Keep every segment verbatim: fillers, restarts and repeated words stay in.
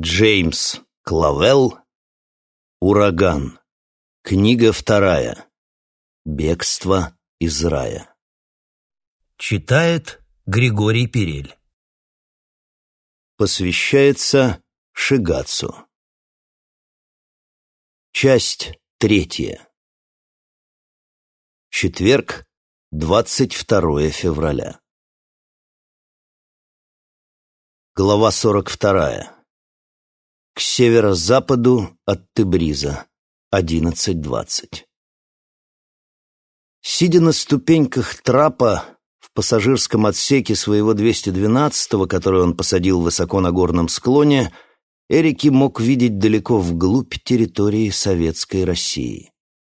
Джеймс Клавелл. Ураган. Книга вторая. Бегство из рая. Читает Григорий Перель. Посвящается Шигацу. Часть третья. Четверг, двадцать второе февраля. Глава сорок вторая. К северо-западу от Тебриза. одиннадцать двадцать. Сидя на ступеньках трапа в пассажирском отсеке своего двести двенадцатого, который он посадил высоко на горном склоне, Эрики мог видеть далеко вглубь территории Советской России.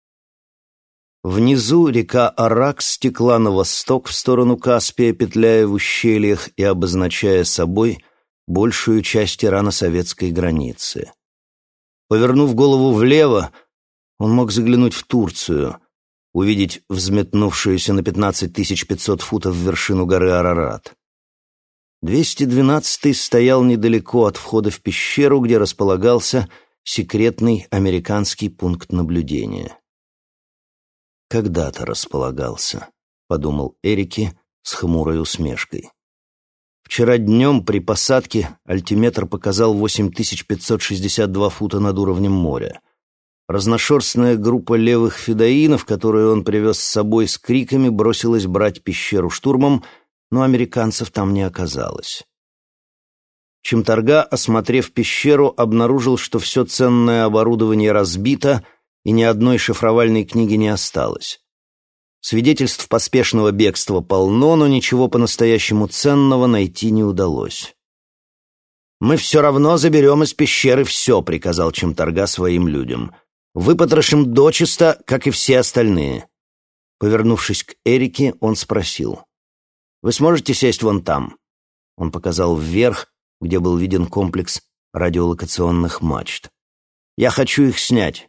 Внизу река Аракс стекла на восток в сторону Каспия, петляя в ущельях и обозначая собой большую часть ирано-советской границы. Повернув голову влево, он мог заглянуть в Турцию, увидеть взметнувшуюся на пятнадцать тысяч пятьсот футов вершину горы Арарат. двести двенадцатый стоял недалеко от входа в пещеру, где располагался секретный американский пункт наблюдения. «Когда-то располагался», — подумал Эрики с хмурой усмешкой. Вчера днем при посадке альтиметр показал восемь тысяч пятьсот шестьдесят два фута над уровнем моря. Разношерстная группа левых федоинов, которую он привез с собой с криками, бросилась брать пещеру штурмом, но американцев там не оказалось. Чимтарга, осмотрев пещеру, обнаружил, что все ценное оборудование разбито и ни одной шифровальной книги не осталось. Свидетельств поспешного бегства полно, но ничего по-настоящему ценного найти не удалось. «Мы все равно заберем из пещеры все», — приказал Чимтарга своим людям. «Выпотрошим дочисто, как и все остальные». Повернувшись к Эрике, он спросил: «Вы сможете сесть вон там?» Он показал вверх, где был виден комплекс радиолокационных мачт. «Я хочу их снять».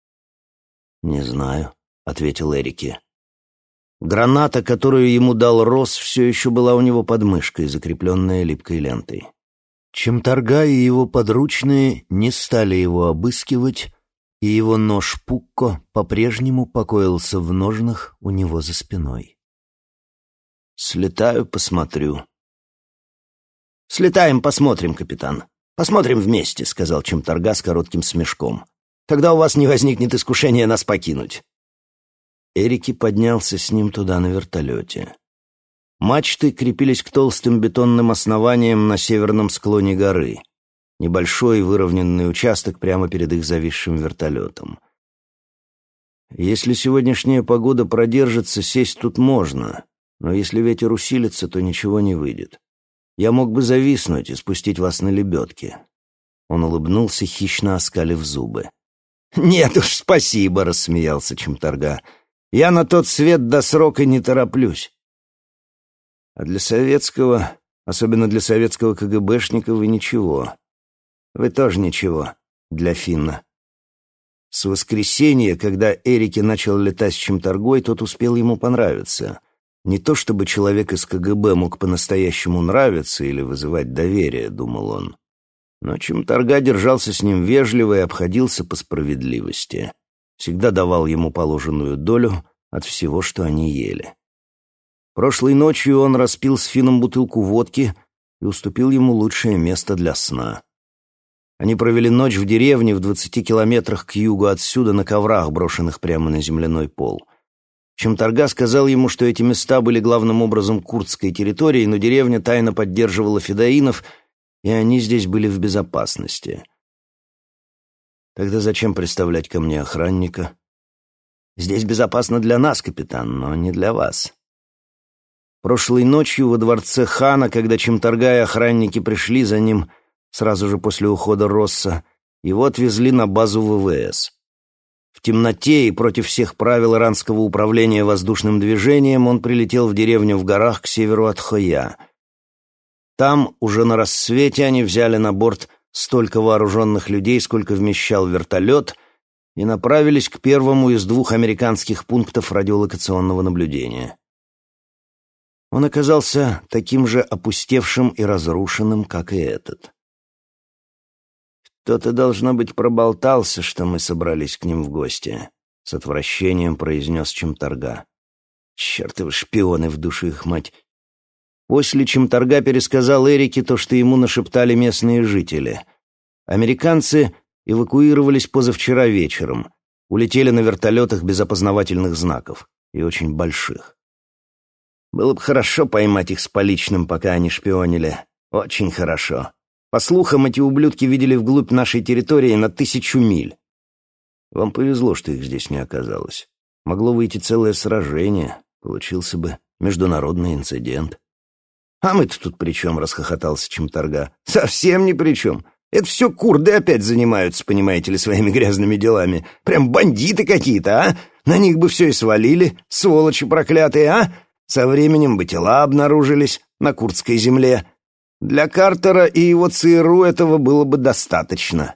«Не знаю», — ответил Эрике. Граната, которую ему дал Росс, все еще была у него под мышкой, закрепленная липкой лентой. Чимтарга и его подручные не стали его обыскивать, и его нож Пукко по-прежнему покоился в ножнах у него за спиной. «Слетаю, посмотрю». «Слетаем, посмотрим, капитан. Посмотрим вместе», — сказал Чимтарга с коротким смешком. «Тогда у вас не возникнет искушения нас покинуть». Эрики поднялся с ним туда на вертолете. Мачты крепились к толстым бетонным основаниям на северном склоне горы. Небольшой выровненный участок прямо перед их зависшим вертолетом. Если сегодняшняя погода продержится, сесть тут можно, но если ветер усилится, то ничего не выйдет. Я мог бы зависнуть и спустить вас на лебедке. Он улыбнулся, хищно оскалив зубы. «Нет уж, спасибо», — рассмеялся Чимтарга. «Я на тот свет до срока не тороплюсь». А для советского, особенно для советского КГБшника, вы ничего. Вы тоже ничего для финна. С воскресенья, когда Эрике начал летать с Чимтаргой, тот успел ему понравиться. Не то чтобы человек из КГБ мог по-настоящему нравиться или вызывать доверие, думал он. Но Чимтарга держался с ним вежливо и обходился по справедливости. Всегда давал ему положенную долю от всего, что они ели. Прошлой ночью он распил с Финном бутылку водки и уступил ему лучшее место для сна. Они провели ночь в деревне в двадцати километрах к югу отсюда на коврах, брошенных прямо на земляной пол. Чимтарга сказал ему, что эти места были главным образом курдской территорией, но деревня тайно поддерживала федоинов, и они здесь были в безопасности. «Тогда зачем представлять ко мне охранника?» «Здесь безопасно для нас, капитан, но не для вас». Прошлой ночью во дворце хана, когда Чимтарга и охранники пришли за ним сразу же после ухода Росса, его отвезли на базу ВВС. В темноте и против всех правил иранского управления воздушным движением он прилетел в деревню в горах к северу от Хоя. Там, уже на рассвете, они взяли на борт столько вооруженных людей, сколько вмещал вертолет, и направились к первому из двух американских пунктов радиолокационного наблюдения. Он оказался таким же опустевшим и разрушенным, как и этот. «Кто-то, должно быть, проболтался, что мы собрались к ним в гости», — с отвращением произнес Чемторга. «Чертовы шпионы в душу их мать!» После Чемторга пересказал Эрике то, что ему нашептали местные жители. Американцы эвакуировались позавчера вечером, улетели на вертолетах без опознавательных знаков, и очень больших. Было бы хорошо поймать их с поличным, пока они шпионили. Очень хорошо. По слухам, эти ублюдки видели вглубь нашей территории на тысячу миль. Вам повезло, что их здесь не оказалось. Могло выйти целое сражение, получился бы международный инцидент. «А мы-то тут при чем?» — расхохотался Чемторга. «Совсем ни при чем. Это все курды опять занимаются, понимаете ли, своими грязными делами. Прям бандиты какие-то, а? На них бы все и свалили, сволочи проклятые, а? Со временем бы тела обнаружились на курдской земле. Для Картера и его ЦРУ этого было бы достаточно».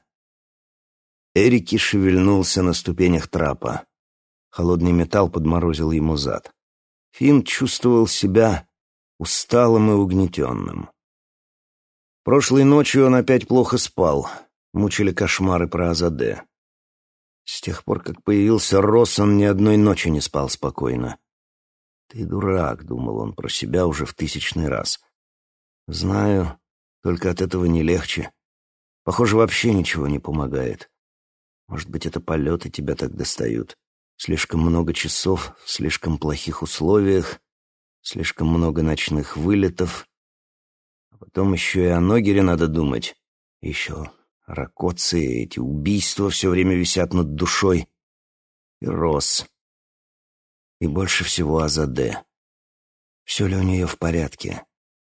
Эрики шевельнулся на ступенях трапа. Холодный металл подморозил ему зад. Финн чувствовал себя усталым и угнетенным. Прошлой ночью он опять плохо спал, мучили кошмары про Азаде. С тех пор, как появился Росс, он ни одной ночи не спал спокойно. «Ты дурак», — думал он про себя уже в тысячный раз. «Знаю, только от этого не легче. Похоже, вообще ничего не помогает. Может быть, это полеты тебя так достают. Слишком много часов в слишком плохих условиях, слишком много ночных вылетов. А потом еще и о Ногере надо думать. Еще Ракоцы, эти убийства все время висят над душой. И Росс. И больше всего Азаде. Все ли у нее в порядке?»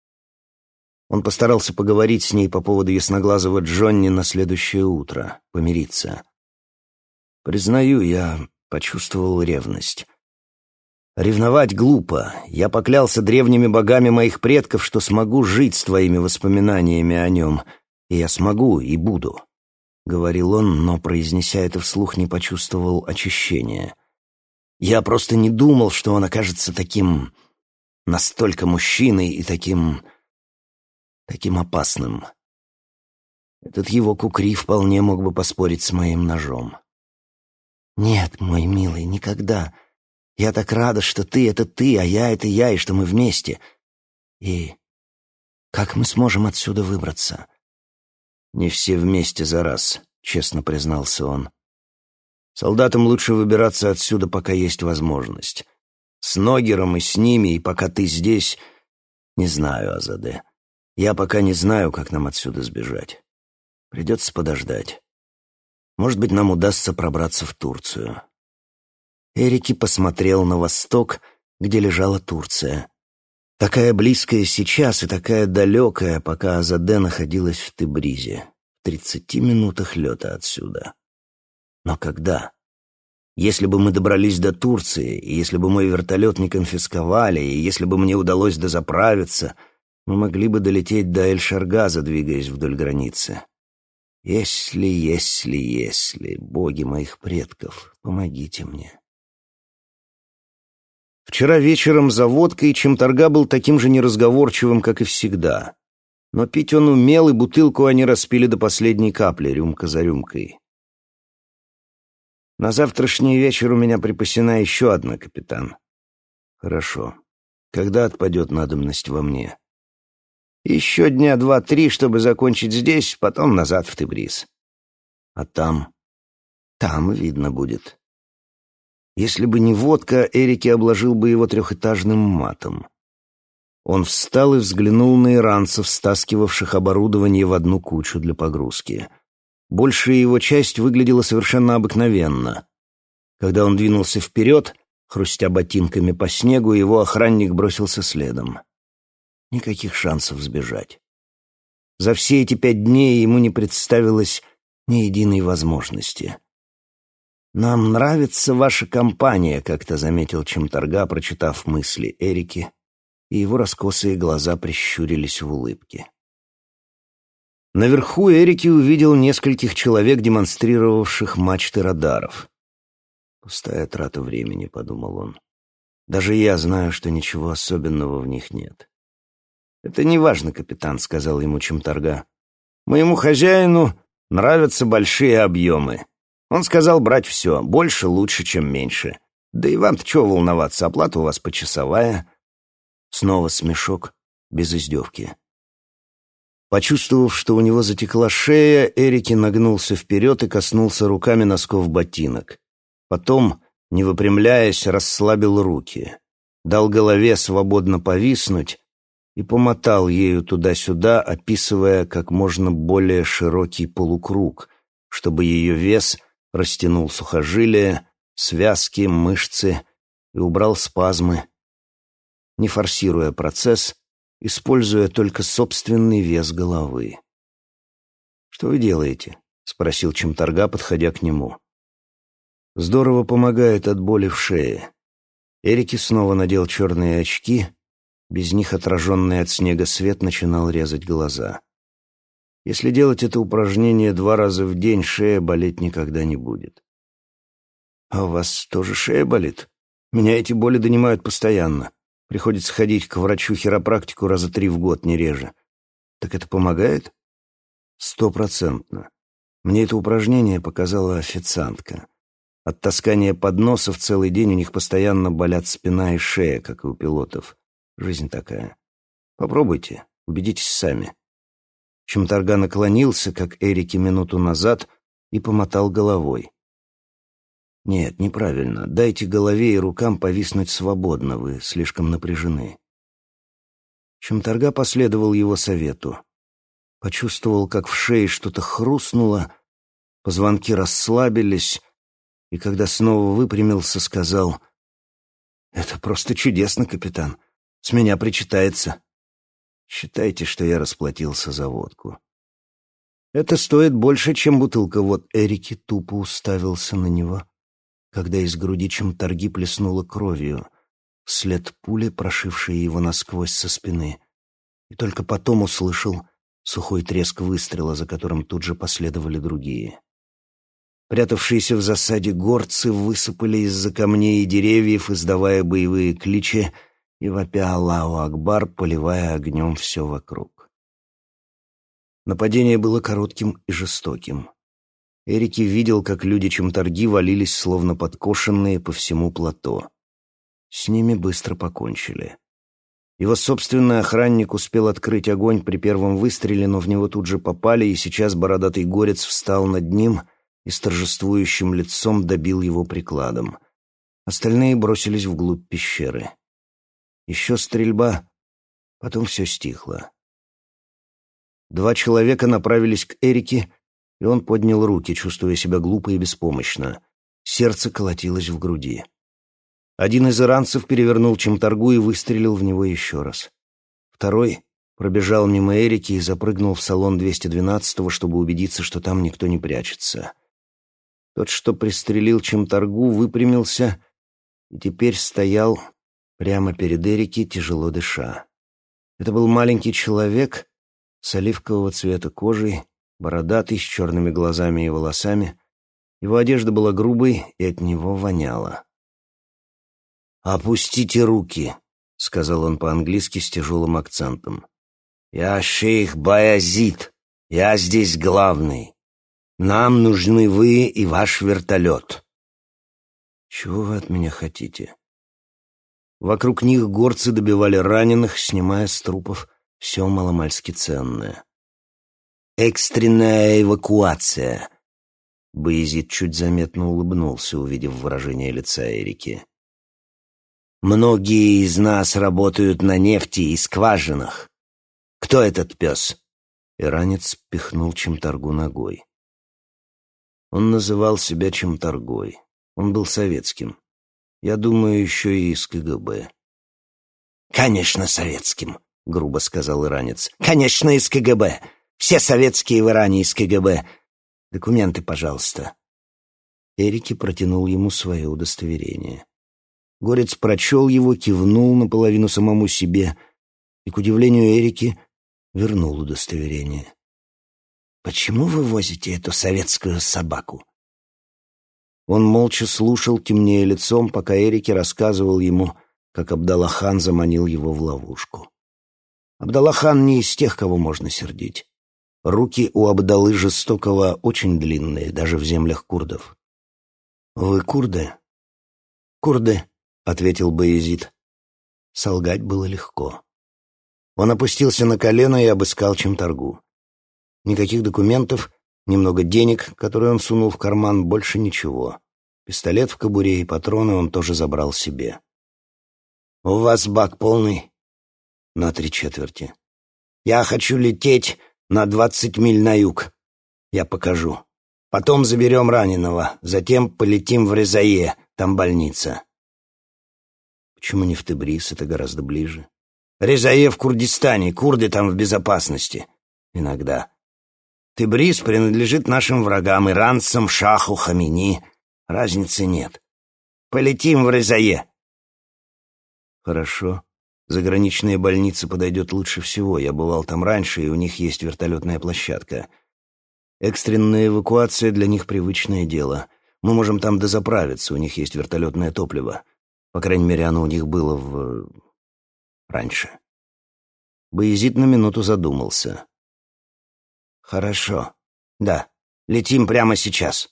Он постарался поговорить с ней по поводу ясноглазого Джонни на следующее утро, помириться. «Признаю, я почувствовал ревность. Ревновать глупо. Я поклялся древними богами моих предков, что смогу жить с твоими воспоминаниями о нем. И я смогу, и буду», — говорил он, но, произнеся это вслух, не почувствовал очищения. «Я просто не думал, что он окажется таким... настолько мужчиной и таким... таким опасным. Этот его кукри вполне мог бы поспорить с моим ножом». «Нет, мой милый, никогда. Я так рада, что ты — это ты, а я — это я, и что мы вместе. И как мы сможем отсюда выбраться?» «Не все вместе за раз», — честно признался он. «Солдатам лучше выбираться отсюда, пока есть возможность. С Ногером и с ними, и пока ты здесь... Не знаю, Азаде. Я пока не знаю, как нам отсюда сбежать. Придется подождать. Может быть, нам удастся пробраться в Турцию». Эрики посмотрел на восток, где лежала Турция. Такая близкая сейчас и такая далекая, пока Азаде находилась в Тебризе, в тридцати минутах лета отсюда. Но когда? Если бы мы добрались до Турции, и если бы мой вертолет не конфисковали, и если бы мне удалось дозаправиться, мы могли бы долететь до Эль-Шаргаза, двигаясь вдоль границы. Если, если, если, боги моих предков, помогите мне. Вчера вечером за водкой Чемторга был таким же неразговорчивым, как и всегда. Но пить он умел, и бутылку они распили до последней капли, рюмка за рюмкой. «На завтрашний вечер у меня припасена еще одна, капитан». «Хорошо. Когда отпадет надобность во мне?» «Еще дня два-три, чтобы закончить здесь, потом назад в Тебриз». «А там?» «Там видно будет». Если бы не водка, Эрики обложил бы его трехэтажным матом. Он встал и взглянул на иранцев, стаскивавших оборудование в одну кучу для погрузки. Большая его часть выглядела совершенно обыкновенно. Когда он двинулся вперед, хрустя ботинками по снегу, его охранник бросился следом. Никаких шансов сбежать. За все эти пять дней ему не представилось ни единой возможности. «Нам нравится ваша компания», — как-то заметил Чемторга, прочитав мысли Эрики, и его раскосые глаза прищурились в улыбке. Наверху Эрики увидел нескольких человек, демонстрировавших мачты радаров. «Пустая трата времени», — подумал он. «Даже я знаю, что ничего особенного в них нет». «Это не важно, капитан», — сказал ему Чемторга. «Моему хозяину Нравятся большие объемы. Он сказал брать все, больше лучше, чем меньше. Да и вам-то чего волноваться, оплата у вас почасовая». Снова смешок, без издевки. Почувствовав, что у него затекла шея, Эрике нагнулся вперед и коснулся руками носков ботинок. Потом, не выпрямляясь, расслабил руки, дал голове свободно повиснуть и помотал ею туда-сюда, описывая как можно более широкий полукруг, чтобы ее вес растянул сухожилия, связки, мышцы и убрал спазмы, не форсируя процесс, используя только собственный вес головы. «Что вы делаете?» — спросил Чимтарга, подходя к нему. «Здорово помогает от боли в шее». Эрике снова надел черные очки, без них отраженный от снега свет начинал резать глаза. «Если делать это упражнение два раза в день, шея болеть никогда не будет». «А у вас тоже шея болит? Меня эти боли донимают постоянно. Приходится ходить к врачу-хиропрактику раза три в год, не реже. Так это помогает?» «Стопроцентно. Мне это упражнение показала официантка. От таскания подносов целый день у них постоянно болят спина и шея, как и у пилотов. Жизнь такая. Попробуйте, убедитесь сами». Чимтарга наклонился, как Эрике минуту назад, и помотал головой. «Нет, неправильно. Дайте голове и рукам повиснуть свободно, вы слишком напряжены». Чимтарга последовал его совету. Почувствовал, как в шее что-то хрустнуло, позвонки расслабились, и когда снова выпрямился, сказал: «Это просто чудесно, капитан. С меня причитается. Считайте, что я расплатился за водку». «Это стоит больше, чем бутылка». Вот Эрике тупо уставился на него, когда из груди Чимтарги плеснуло кровью, вслед пули, прошившей его насквозь со спины, и только потом услышал сухой треск выстрела, за которым тут же последовали другие. Прятавшиеся в засаде горцы высыпали из-за камней и деревьев, издавая боевые кличи и вопя «Аллаху Акбар», поливая огнем все вокруг. Нападение было коротким и жестоким. Эрике видел, как люди Чимтарги валились, словно подкошенные, по всему плато. С ними быстро покончили. Его собственный охранник успел открыть огонь при первом выстреле, но в него тут же попали, и сейчас бородатый горец встал над ним и с торжествующим лицом добил его прикладом. Остальные бросились вглубь пещеры. Еще стрельба, потом все стихло. Два человека направились к Эрике, и он поднял руки, чувствуя себя глупо и беспомощно. Сердце колотилось в груди. Один из иранцев перевернул Чимтаргу и выстрелил в него еще раз. Второй пробежал мимо Эрики и запрыгнул в салон двести двенадцатого, чтобы убедиться, что там никто не прячется. Тот, что пристрелил Чимтаргу, выпрямился и теперь стоял прямо перед Эрике, тяжело дыша. Это был маленький человек с оливкового цвета кожей, бородатый, с черными глазами и волосами. Его одежда была грубой, и от него воняло. «Опустите руки», — сказал он по-английски с тяжелым акцентом. «Я шейх Баязид. Я здесь главный. Нам нужны вы и ваш вертолет». «Чего вы от меня хотите?» Вокруг них горцы добивали раненых, снимая с трупов все маломальски ценное. «Экстренная эвакуация», — Баязид чуть заметно улыбнулся, увидев выражение лица Эрики. «Многие из нас работают на нефти и скважинах. Кто этот пес?» Иранец пихнул Чимтаргу ногой. Он называл себя Чимтаргой. Он был советским. Я думаю, еще и из ка гэ бэ. «Конечно, советским», — грубо сказал иранец. «Конечно, из ка гэ бэ. Все советские в Иране из ка гэ бэ. Документы, пожалуйста». Эрике протянул ему свое удостоверение. Горец прочел его, кивнул наполовину самому себе и, к удивлению Эрики, вернул удостоверение. «Почему вы возите эту советскую собаку?» Он молча слушал, темнея лицом, пока Эрике рассказывал ему, как Абдалла-хан заманил его в ловушку. Абдалла-хан не из тех, кого можно сердить. Руки у Абдалы Жестокого очень длинные, даже в землях курдов. «Вы курды?» «Курды», — ответил Баязид. Солгать было легко. Он опустился на колено и обыскал Чимторгу. Никаких документов, немного денег, которые он сунул в карман, больше ничего. Пистолет в кобуре и патроны он тоже забрал себе. «У вас бак полный?» «На три четверти». «Я хочу лететь на двадцать миль на юг. Я покажу. Потом заберем раненого, затем полетим в Резае, там больница». «Почему не в Тебриз? Это гораздо ближе». «Резае в Курдистане, курды там в безопасности. Иногда. Тебриз принадлежит нашим врагам, иранцам, шаху, Хамини. Разницы нет. Полетим в Резае». «Хорошо. Заграничная больница подойдет лучше всего. Я бывал там раньше, и у них есть вертолетная площадка. Экстренная эвакуация для них привычное дело. Мы можем там дозаправиться, у них есть вертолетное топливо. По крайней мере, оно у них было в... раньше». Баязид на минуту задумался. «Хорошо. Да, летим прямо сейчас».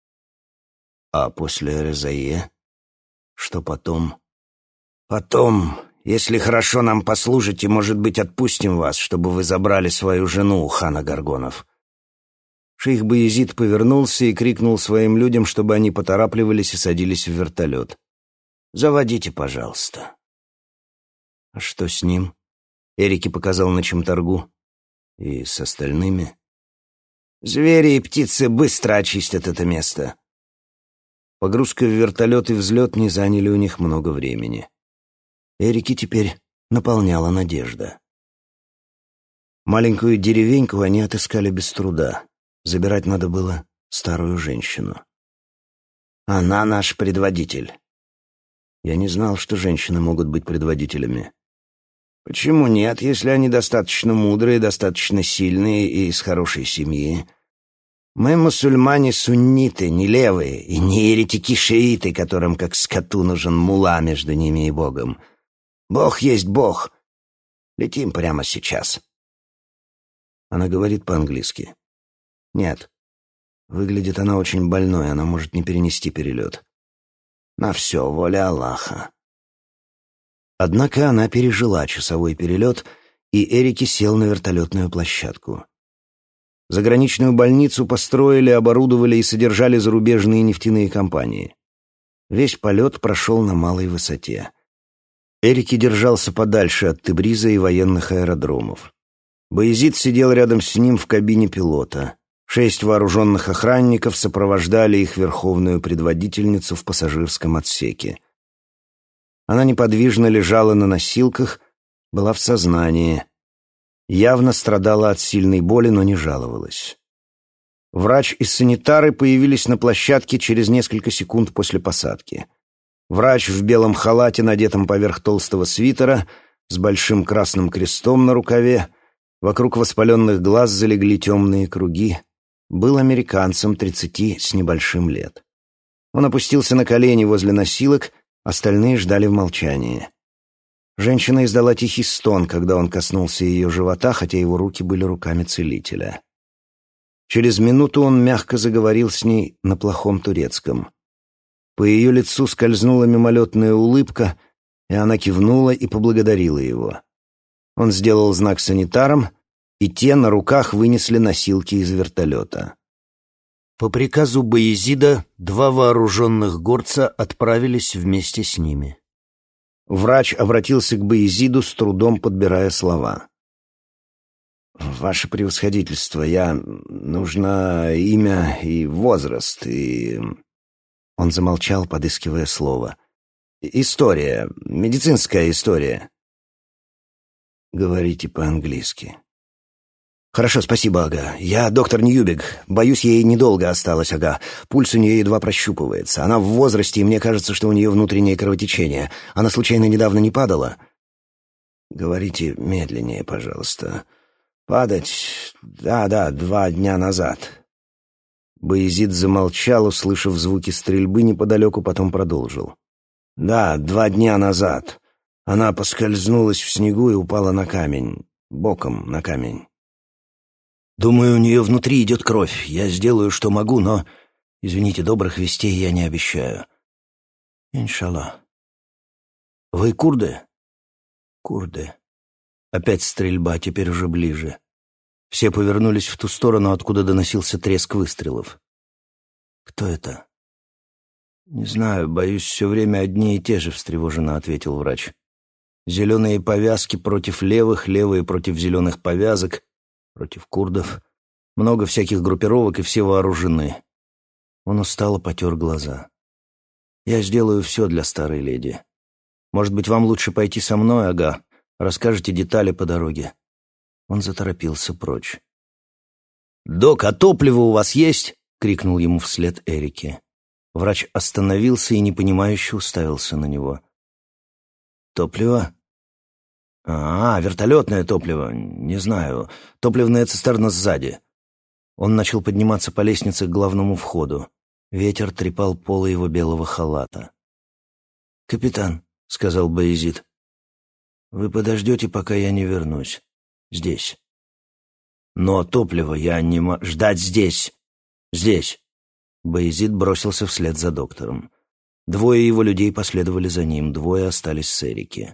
«А после Резае? Что потом?» «Потом, если хорошо нам послужите, может быть, отпустим вас, чтобы вы забрали свою жену у хана Горгонов». Шейх Баязид повернулся и крикнул своим людям, чтобы они поторапливались и садились в вертолет. «Заводите, пожалуйста». «А что с ним?» Эрики показал на Чимторгу. «И с остальными?» «Звери и птицы быстро очистят это место». Погрузка в вертолет и взлет не заняли у них много времени. Эрики теперь наполняла надежда. Маленькую деревеньку они отыскали без труда. Забирать надо было старую женщину. «Она наш предводитель». Я не знал, что женщины могут быть предводителями. «Почему нет, если они достаточно мудрые, достаточно сильные и из хорошей семьи? Мы мусульмане-сунниты, не левые, и не еретики-шииты, которым как скоту нужен мулла между ними и Богом. Бог есть Бог. Летим прямо сейчас». Она говорит по-английски. «Нет. Выглядит она очень больной, она может не перенести перелет». «На все, воля Аллаха». Однако она пережила часовой перелет, и Эрики сел на вертолетную площадку. Заграничную больницу построили, оборудовали и содержали зарубежные нефтяные компании. Весь полет прошел на малой высоте. Эрики держался подальше от Тебриза и военных аэродромов. Баязид сидел рядом с ним в кабине пилота. Шесть вооруженных охранников сопровождали их верховную предводительницу в пассажирском отсеке. Она неподвижно лежала на носилках, была в сознании. Явно страдала от сильной боли, но не жаловалась. Врач и санитары появились на площадке через несколько секунд после посадки. Врач в белом халате, надетом поверх толстого свитера, с большим красным крестом на рукаве, вокруг воспаленных глаз залегли темные круги, был американцем тридцати с небольшим лет. Он опустился на колени возле носилок, остальные ждали в молчании. Женщина издала тихий стон, когда он коснулся ее живота, хотя его руки были руками целителя. Через минуту он мягко заговорил с ней на плохом турецком. По ее лицу скользнула мимолетная улыбка, и она кивнула и поблагодарила его. Он сделал знак санитарам, и те на руках вынесли носилки из вертолета. По приказу Баязида два вооруженных горца отправились вместе с ними. Врач обратился к Баязиду, с трудом подбирая слова. «Ваше превосходительство, я... нужно имя и возраст, и...» Он замолчал, подыскивая слово. «История, медицинская история». «Говорите по-английски». «Хорошо, спасибо, ага. Я доктор Ньюбиг. Боюсь, ей недолго осталось, ага. Пульс у нее едва прощупывается. Она в возрасте, и мне кажется, что у нее внутреннее кровотечение. Она случайно недавно не падала?» «Говорите медленнее, пожалуйста». «Падать? Да-да, два дня назад». Баязид замолчал, услышав звуки стрельбы неподалеку, потом продолжил. «Да, два дня назад. Она поскользнулась в снегу и упала на камень. Боком на камень». Думаю, у нее внутри идет кровь. Я сделаю, что могу, но, извините, добрых вестей я не обещаю. Иншаллах. Вы курды? Курды. Опять стрельба, теперь уже ближе. Все повернулись в ту сторону, откуда доносился треск выстрелов. Кто это? Не знаю, боюсь, все время одни и те же, встревоженно ответил врач. Зеленые повязки против левых, левые против зеленых повязок, против курдов. Много всяких группировок, и все вооружены. Он устало потер глаза. Я сделаю все для старой леди. Может быть, вам лучше пойти со мной, ага? Расскажете детали по дороге. Он заторопился прочь. «Док, а топливо у вас есть?» — крикнул ему вслед Эрике. Врач остановился и непонимающе уставился на него. «Топливо? А, вертолетное топливо. Не знаю. Топливная цистерна сзади». Он начал подниматься по лестнице к главному входу. Ветер трепал полы его белого халата. «Капитан», — сказал Баязид, — «вы подождете, пока я не вернусь. Здесь». «Но топливо я не могу... Ждать здесь! Здесь!» Баязид бросился вслед за доктором. Двое его людей последовали за ним, двое остались с Эрике.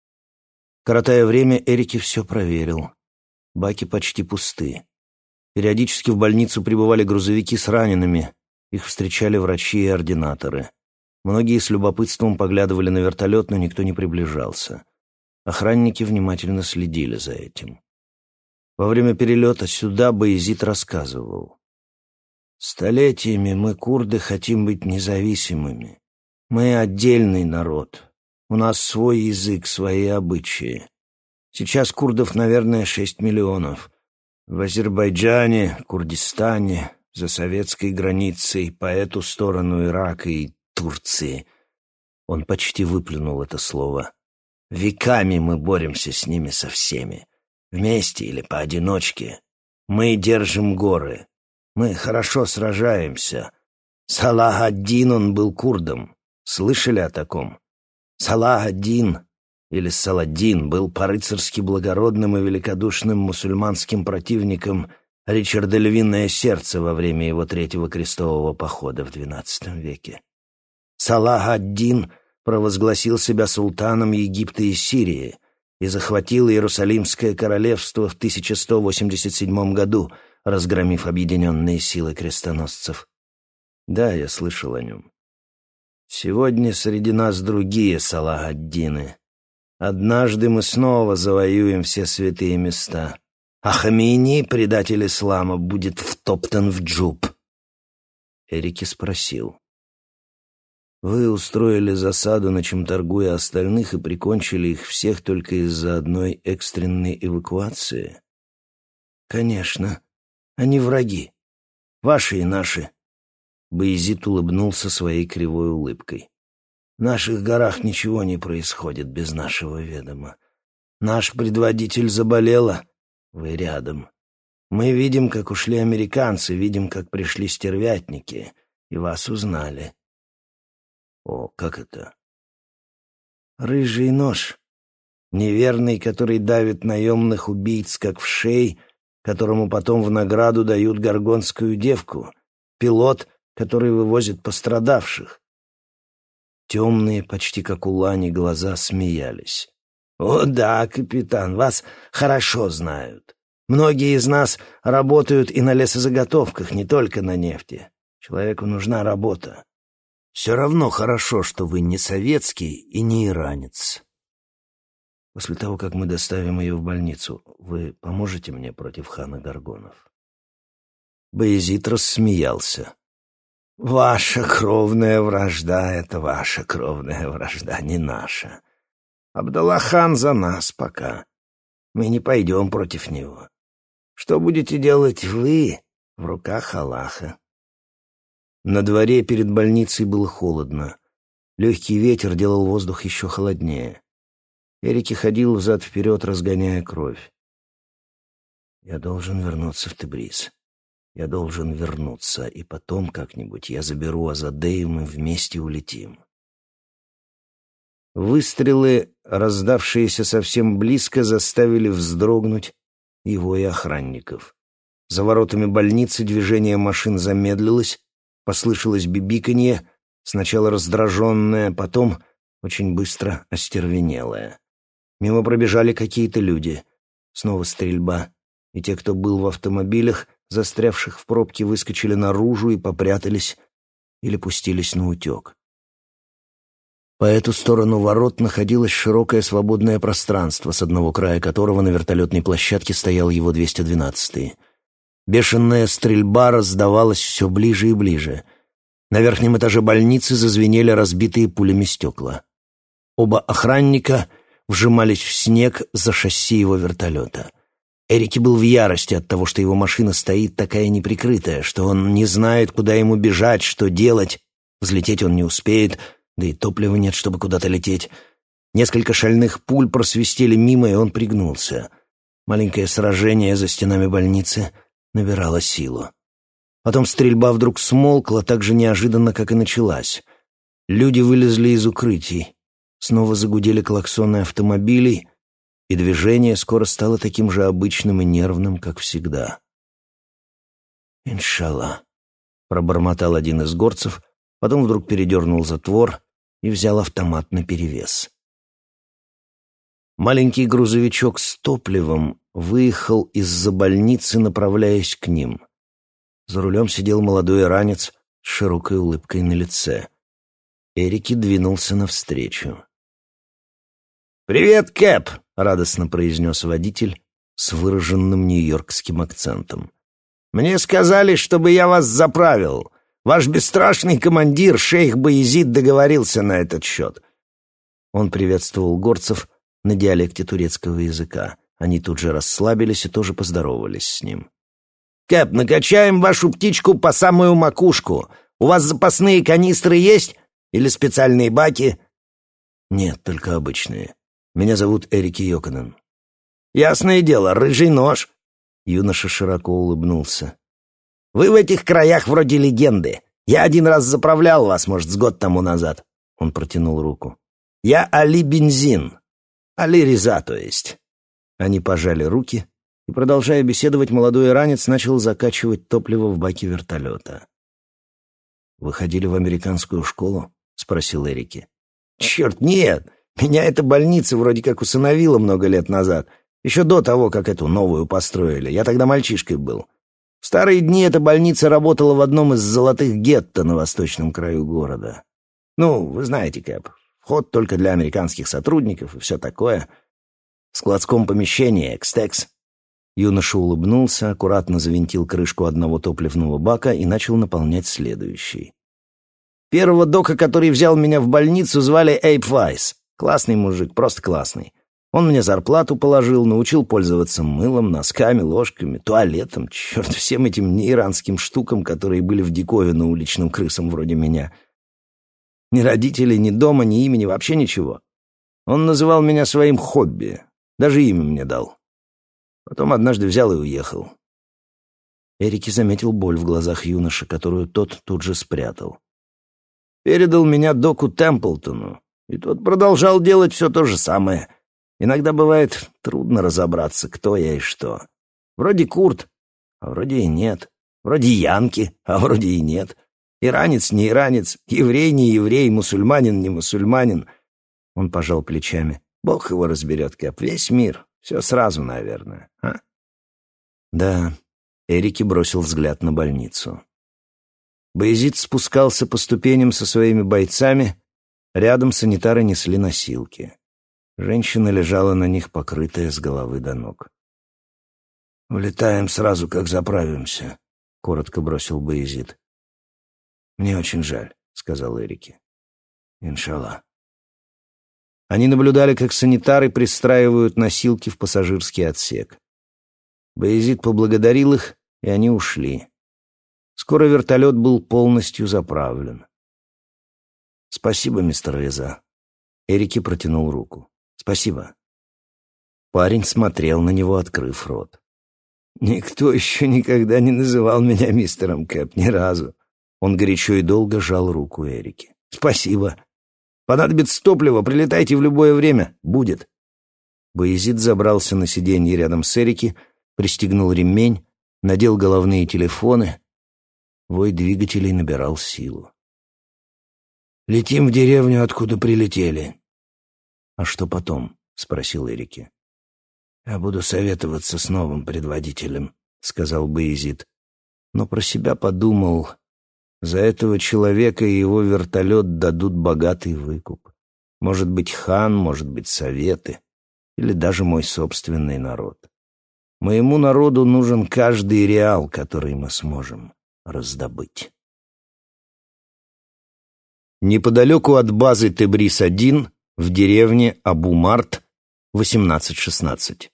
Коротая время, Эрике все проверил. Баки почти пусты. Периодически в больницу прибывали грузовики с ранеными. Их встречали врачи и ординаторы. Многие с любопытством поглядывали на вертолет, но никто не приближался. Охранники внимательно следили за этим. Во время перелета сюда Баязид рассказывал. «Столетиями мы, курды, хотим быть независимыми. Мы отдельный народ. У нас свой язык, свои обычаи. Сейчас курдов, наверное, шесть миллионов. В Азербайджане, Курдистане, за советской границей, по эту сторону Ирака и Турции». Он почти выплюнул это слово. «Веками мы боремся с ними со всеми. Вместе или поодиночке. Мы держим горы. Мы хорошо сражаемся. Салах ад-Дин, он был курдом. Слышали о таком? Салах ад-Дин, или Саладдин, был по-рыцарски благородным и великодушным мусульманским противником Ричарда Львиное Сердце во время его третьего крестового похода в двенадцатом веке. Салах ад-Дин провозгласил себя султаном Египта и Сирии и захватил Иерусалимское королевство в тысяча сто восемьдесят седьмом году, разгромив объединенные силы крестоносцев. Да, я слышал о нем. Сегодня среди нас другие Салах ад-Дины. Однажды мы снова завоюем все святые места, а Хамейни, предатель ислама, будет втоптан в джуб. Эрике спросил. Вы устроили засаду на Чемторгу и остальных и прикончили их всех только из-за одной экстренной эвакуации? Конечно. Они враги. Ваши и наши. Баязид улыбнулся своей кривой улыбкой. В наших горах ничего не происходит без нашего ведома. Наш предводитель заболела, вы рядом. Мы видим, как ушли американцы, видим, как пришли стервятники, и вас узнали. О, как это? Рыжий нож. Неверный, который давит наемных убийц, как в шей, которому потом в награду дают горгонскую девку. Пилот, который вывозит пострадавших. Темные, почти как у Лани, глаза смеялись. О да, капитан, вас хорошо знают. Многие из нас работают и на лесозаготовках, не только на нефти. Человеку нужна работа. Все равно хорошо, что вы не советский и не иранец. После того, как мы доставим ее в больницу, вы поможете мне против хана Горгонов?» Баязид рассмеялся. «Ваша кровная вражда — это ваша кровная вражда, не наша. Абдаллах-хан за нас пока. Мы не пойдем против него. Что будете делать вы, в руках Аллаха». На дворе перед больницей было холодно. Легкий ветер делал воздух еще холоднее. Эрике ходил взад-вперед, разгоняя кровь. «Я должен вернуться в Тебриз. Я должен вернуться, и потом как-нибудь я заберу Азадею, мы вместе улетим». Выстрелы, раздавшиеся совсем близко, заставили вздрогнуть его и охранников. За воротами больницы движение машин замедлилось, послышалось бибиканье, сначала раздраженное, потом очень быстро остервенелое. Мимо пробежали какие-то люди. Снова стрельба, и те, кто был в автомобилях, застрявших в пробке, выскочили наружу и попрятались или пустились на утек. По эту сторону ворот находилось широкое свободное пространство, с одного края которого на вертолетной площадке стоял его двести двенадцатый. Бешеная стрельба раздавалась все ближе и ближе. На верхнем этаже больницы зазвенели разбитые пулями стекла. Оба охранника вжимались в снег за шасси его вертолета. Эрике был в ярости от того, что его машина стоит такая неприкрытая, что он не знает, куда ему бежать, что делать. Взлететь он не успеет, да и топлива нет, чтобы куда-то лететь. Несколько шальных пуль просвистели мимо, и он пригнулся. Маленькое сражение за стенами больницы набирало силу. Потом стрельба вдруг смолкла так же неожиданно, как и началась. Люди вылезли из укрытий. Снова загудели клаксоны автомобилей, и движение скоро стало таким же обычным и нервным, как всегда. «Иншалла», — пробормотал один из горцев, потом вдруг передернул затвор и взял автомат наперевес. Маленький грузовичок с топливом выехал из-за больницы, направляясь к ним. За рулем сидел молодой иранец с широкой улыбкой на лице. Эрике двинулся навстречу. «Привет, Кэп!» — радостно произнес водитель с выраженным нью-йоркским акцентом. «Мне сказали, чтобы я вас заправил. Ваш бесстрашный командир, шейх Баязид, договорился на этот счет». Он приветствовал горцев на диалекте турецкого языка. Они тут же расслабились и тоже поздоровались с ним. «Кэп, накачаем вашу птичку по самую макушку. У вас запасные канистры есть? Или специальные баки?» «Нет, только обычные. Меня зовут Эрике Йоконен». «Ясное дело, рыжий нож». Юноша широко улыбнулся. «Вы в этих краях вроде легенды. Я один раз заправлял вас, может, с год тому назад». Он протянул руку. «Я Али Бензин. Али Реза, то есть». Они пожали руки, и, продолжая беседовать, молодой иранец начал закачивать топливо в баки вертолета. «Вы ходили в американскую школу?» — спросил Эрике. «Черт, нет! Меня эта больница вроде как усыновила много лет назад, еще до того, как эту новую построили. Я тогда мальчишкой был. В старые дни эта больница работала в одном из золотых гетто на восточном краю города. Ну, вы знаете, Кэп, вход только для американских сотрудников и все такое. В складском помещении, экстекс». Юноша улыбнулся, аккуратно завинтил крышку одного топливного бака и начал наполнять следующий. «Первого дока, который взял меня в больницу, звали Эйп Вайс. Классный мужик, просто классный. Он мне зарплату положил, научил пользоваться мылом, носками, ложками, туалетом, черт, всем этим неиранским штукам, которые были в диковину уличным крысам вроде меня. Ни родителей, ни дома, ни имени, вообще ничего. Он называл меня своим хобби, даже имя мне дал. Потом однажды взял и уехал». Эрике заметил боль в глазах юноши, которую тот тут же спрятал. «Передал меня доку Темплтону, и тот продолжал делать все то же самое. Иногда бывает трудно разобраться, кто я и что. Вроде Курт, а вроде и нет. Вроде Янки, а вроде и нет. Иранец не иранец, еврей не еврей, мусульманин не мусульманин». Он пожал плечами. «Бог его разберет, Кэп, весь мир. Все сразу, наверное, а?» «Да», — Эрике бросил взгляд на больницу. Баязид спускался по ступеням со своими бойцами, рядом санитары несли носилки. Женщина лежала на них, покрытая с головы до ног. «Улетаем сразу, как заправимся», — коротко бросил Баязид. «Мне очень жаль», — сказал Эрике. «Иншалла». Они наблюдали, как санитары пристраивают носилки в пассажирский отсек. Баязид поблагодарил их, и они ушли. Скоро вертолет был полностью заправлен. «Спасибо, мистер Реза». Эрике протянул руку. «Спасибо». Парень смотрел на него, открыв рот. «Никто еще никогда не называл меня мистером Кэп, ни разу». Он горячо и долго жал руку Эрике. «Спасибо. Понадобится топливо, прилетайте в любое время. Будет». Баязид забрался на сиденье рядом с Эрике, пристегнул ремень надел головные телефоны. Вой двигателей набирал силу. «Летим в деревню, откуда прилетели». «А что потом?» — спросил Эрики. «Я буду советоваться с новым предводителем», — сказал Баязид. Но про себя подумал, за этого человека и его вертолет дадут богатый выкуп. Может быть, хан, может быть, советы, или даже мой собственный народ. Моему народу нужен каждый реал, который мы сможем раздобыть. Неподалеку от базы Тебрис один, в деревне Абу-Март, восемнадцать шестнадцать.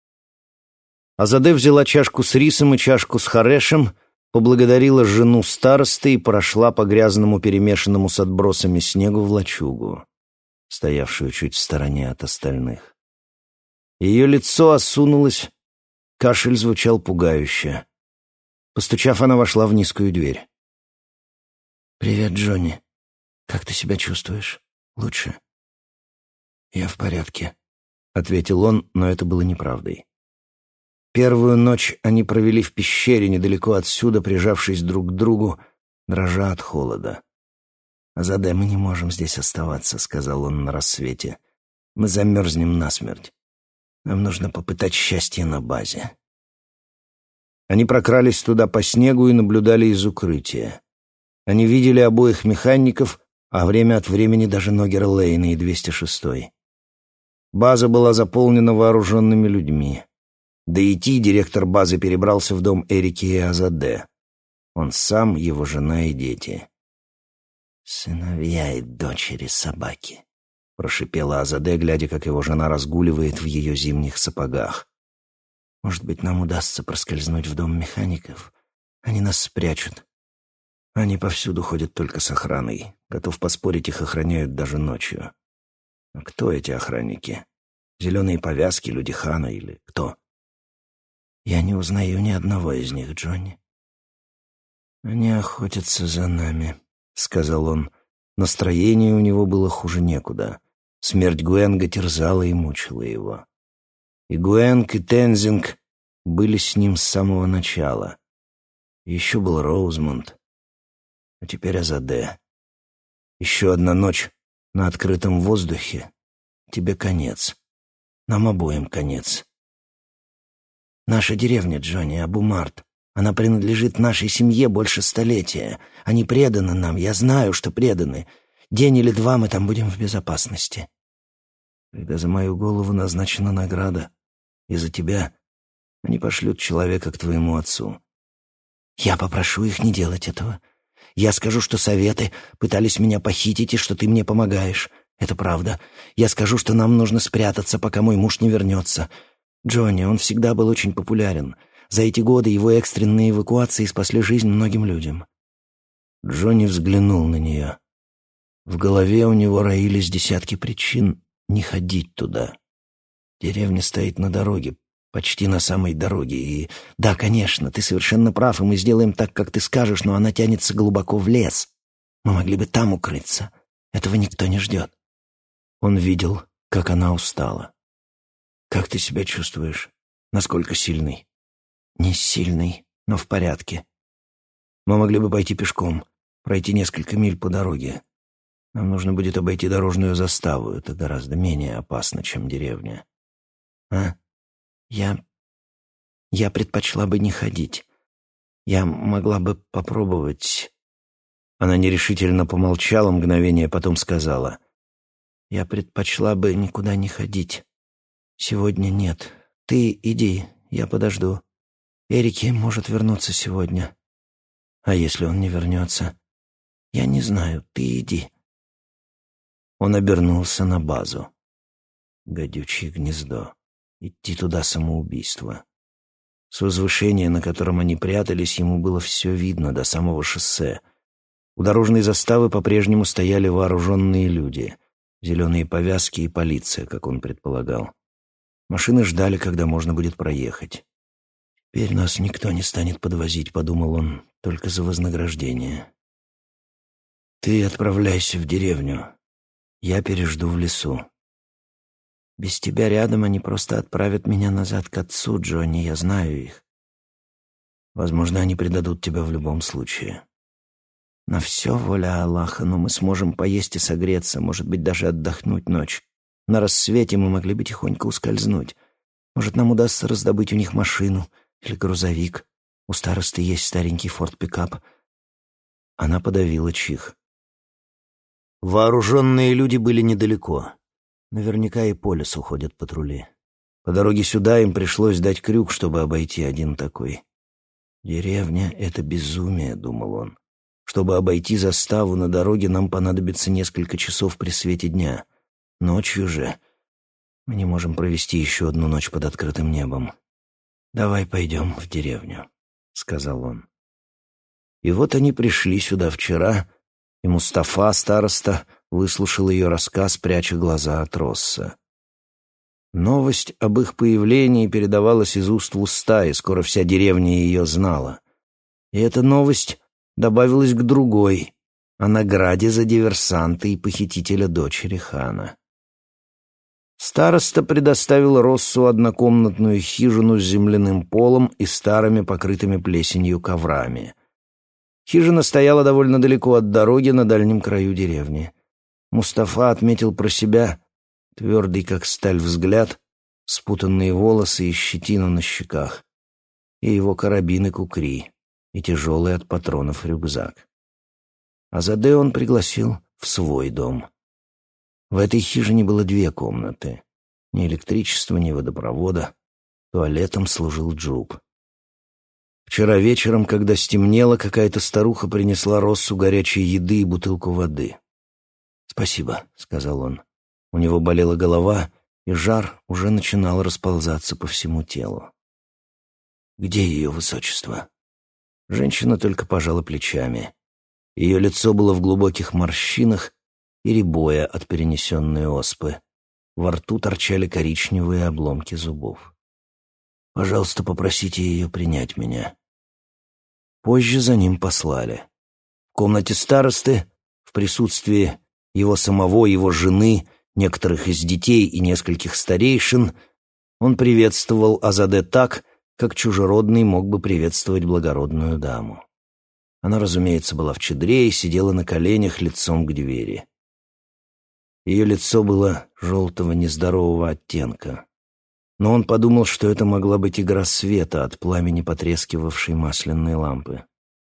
Азаде взяла чашку с рисом и чашку с харешем, поблагодарила жену старосты и прошла по грязному перемешанному с отбросами снегу в лачугу, стоявшую чуть в стороне от остальных. Ее лицо осунулось, кашель звучал пугающе. Постучав, она вошла в низкую дверь. «Привет, Джонни. Как ты себя чувствуешь? Лучше?» «Я в порядке», — ответил он, но это было неправдой. Первую ночь они провели в пещере недалеко отсюда, прижавшись друг к другу, дрожа от холода. «Азаде, мы не можем здесь оставаться», — сказал он на рассвете. «Мы замерзнем насмерть. Нам нужно попытать счастье на базе». Они прокрались туда по снегу и наблюдали из укрытия. Они видели обоих механиков, а время от времени даже Ногера Лейна и двести шестой. База была заполнена вооруженными людьми. До Ити директор базы перебрался в дом Эрики и Азаде. Он сам, его жена и дети. «Сыновья и дочери собаки», — прошипела Азаде, глядя, как его жена разгуливает в ее зимних сапогах. «Может быть, нам удастся проскользнуть в дом механиков? Они нас спрячут. Они повсюду ходят только с охраной. Готов поспорить, их охраняют даже ночью. А кто эти охранники? Зеленые повязки, люди хана или кто?» «Я не узнаю ни одного из них, Джонни». «Они охотятся за нами», — сказал он. Настроение у него было хуже некуда. Смерть Гуэнга терзала и мучила его. И Гуэнг, и Тензинг были с ним с самого начала. Еще был Роузмонд, а теперь Азаде. Еще одна ночь на открытом воздухе. Тебе конец. Нам обоим конец. Наша деревня, Джонни, Абу-Март. Она принадлежит нашей семье больше столетия. Они преданы нам, я знаю, что преданы. День или два мы там будем в безопасности. Когда за мою голову назначена награда, и за тебя они пошлют человека к твоему отцу. Я попрошу их не делать этого. Я скажу, что советы пытались меня похитить и что ты мне помогаешь. Это правда. Я скажу, что нам нужно спрятаться, пока мой муж не вернется. Джонни, он всегда был очень популярен. За эти годы его экстренные эвакуации спасли жизнь многим людям». Джонни взглянул на нее. В голове у него роились десятки причин не ходить туда. Деревня стоит на дороге, почти на самой дороге, и... Да, конечно, ты совершенно прав, и мы сделаем так, как ты скажешь, но она тянется глубоко в лес. Мы могли бы там укрыться. Этого никто не ждет. Он видел, как она устала. «Как ты себя чувствуешь? Насколько сильный?» «Не сильный, но в порядке. Мы могли бы пойти пешком, пройти несколько миль по дороге. Нам нужно будет обойти дорожную заставу. Это гораздо менее опасно, чем деревня». «А? Я... я предпочла бы не ходить. Я могла бы попробовать...» Она нерешительно помолчала мгновение, потом сказала: «Я предпочла бы никуда не ходить. Сегодня нет. Ты иди, я подожду. Эрики может вернуться сегодня. А если он не вернется? Я не знаю, ты иди». Он обернулся на базу. Гадючее гнездо. Идти туда — самоубийство. С возвышения, на котором они прятались, ему было все видно до самого шоссе. У дорожной заставы по-прежнему стояли вооруженные люди, зеленые повязки и полиция, как он предполагал. Машины ждали, когда можно будет проехать. «Теперь нас никто не станет подвозить», — подумал он, — «только за вознаграждение. Ты отправляйся в деревню. Я пережду в лесу. Без тебя рядом они просто отправят меня назад к отцу, Джонни, я знаю их. Возможно, они предадут тебя в любом случае. На все воля Аллаха, но мы сможем поесть и согреться, может быть, даже отдохнуть ночь. На рассвете мы могли бы тихонько ускользнуть. Может, нам удастся раздобыть у них машину или грузовик. У старосты есть старенький форт-пикап. Она подавила чих. Вооруженные люди были недалеко. Наверняка и по лесу ходят патрули. По дороге сюда им пришлось дать крюк, чтобы обойти один такой. «Деревня — это безумие», — думал он. «Чтобы обойти заставу на дороге, нам понадобится несколько часов при свете дня. Ночью же мы не можем провести еще одну ночь под открытым небом. Давай пойдем в деревню», — сказал он. И вот они пришли сюда вчера, и Мустафа, староста, выслушал ее рассказ, пряча глаза от Росса. Новость об их появлении передавалась из уст в уста, и скоро вся деревня ее знала. И эта новость добавилась к другой — о награде за диверсанта и похитителя дочери хана. Староста предоставил Россу однокомнатную хижину с земляным полом и старыми покрытыми плесенью коврами. Хижина стояла довольно далеко от дороги на дальнем краю деревни. Мустафа отметил про себя твердый, как сталь, взгляд, спутанные волосы и щетину на щеках, и его карабин и кукри, и тяжелый от патронов рюкзак. Азаде он пригласил в свой дом. В этой хижине было две комнаты. Ни электричества, ни водопровода. Туалетом служил джуб. Вчера вечером, когда стемнело, какая-то старуха принесла Россу горячей еды и бутылку воды. «Спасибо», — сказал он. У него болела голова, и жар уже начинал расползаться по всему телу. «Где ее высочество?» Женщина только пожала плечами. Ее лицо было в глубоких морщинах и рябое от перенесенной оспы. Во рту торчали коричневые обломки зубов. «Пожалуйста, попросите ее принять меня». Позже за ним послали. В комнате старосты, в присутствии его самого, его жены, некоторых из детей и нескольких старейшин, он приветствовал Азаде так, как чужеродный мог бы приветствовать благородную даму. Она, разумеется, была в чадре и сидела на коленях лицом к двери. Ее лицо было желтого нездорового оттенка, но он подумал, что это могла быть игра света от пламени потрескивавшей масляной лампы.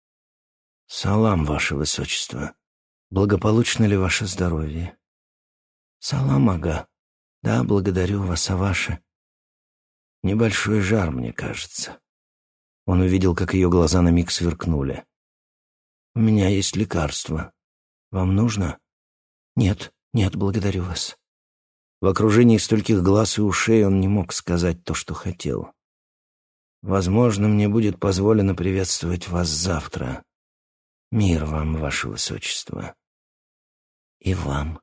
«Салам, ваше высочество. Благополучно ли ваше здоровье?» «Салам, ага. Да, благодарю вас, а ваше?» «Небольшой жар, мне кажется». Он увидел, как ее глаза на миг сверкнули. «У меня есть лекарство. Вам нужно?» «Нет, нет, благодарю вас». В окружении стольких глаз и ушей он не мог сказать то, что хотел. «Возможно, мне будет позволено приветствовать вас завтра. Мир вам, ваше высочество». «И вам».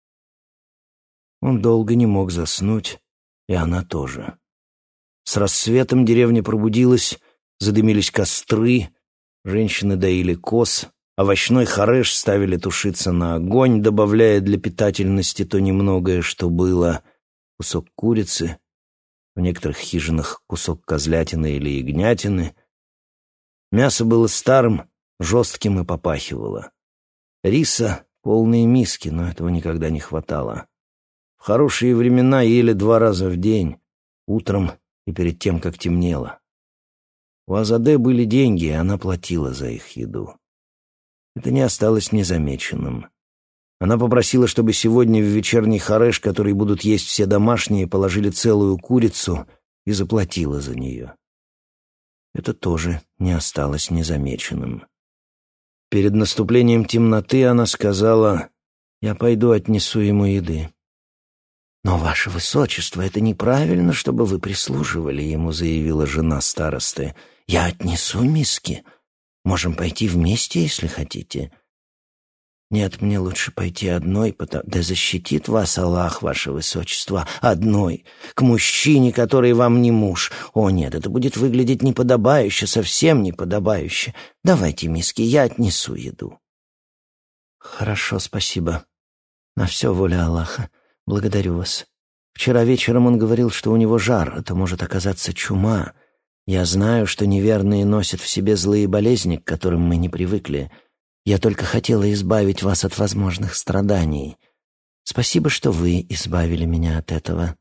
Он долго не мог заснуть, и она тоже. С рассветом деревня пробудилась, задымились костры, женщины доили коз, овощной хареш ставили тушиться на огонь, добавляя для питательности то немногое, что было: кусок курицы, в некоторых хижинах кусок козлятины или ягнятины. Мясо было старым, жестким и попахивало. Риса — полные миски, но этого никогда не хватало. В хорошие времена ели два раза в день, утром и перед тем, как темнело. У Азаде были деньги, и она платила за их еду. Это не осталось незамеченным. Она попросила, чтобы сегодня в вечерний хареш, который будут есть все домашние, положили целую курицу, и заплатила за нее. Это тоже не осталось незамеченным. Перед наступлением темноты она сказала: «Я пойду отнесу ему еды». «Но, ваше высочество, это неправильно, чтобы вы прислуживали ему», — заявила жена старосты. «Я отнесу миски. Можем пойти вместе, если хотите». «Нет, мне лучше пойти одной, потому... Да защитит вас Аллах, ваше высочество, одной, к мужчине, который вам не муж. О, нет, это будет выглядеть неподобающе, совсем неподобающе. Давайте миски, я отнесу еду». «Хорошо, спасибо. На все воля Аллаха. Благодарю вас. Вчера вечером он говорил, что у него жар, это может оказаться чума. Я знаю, что неверные носят в себе злые болезни, к которым мы не привыкли. Я только хотела избавить вас от возможных страданий. Спасибо, что вы избавили меня от этого».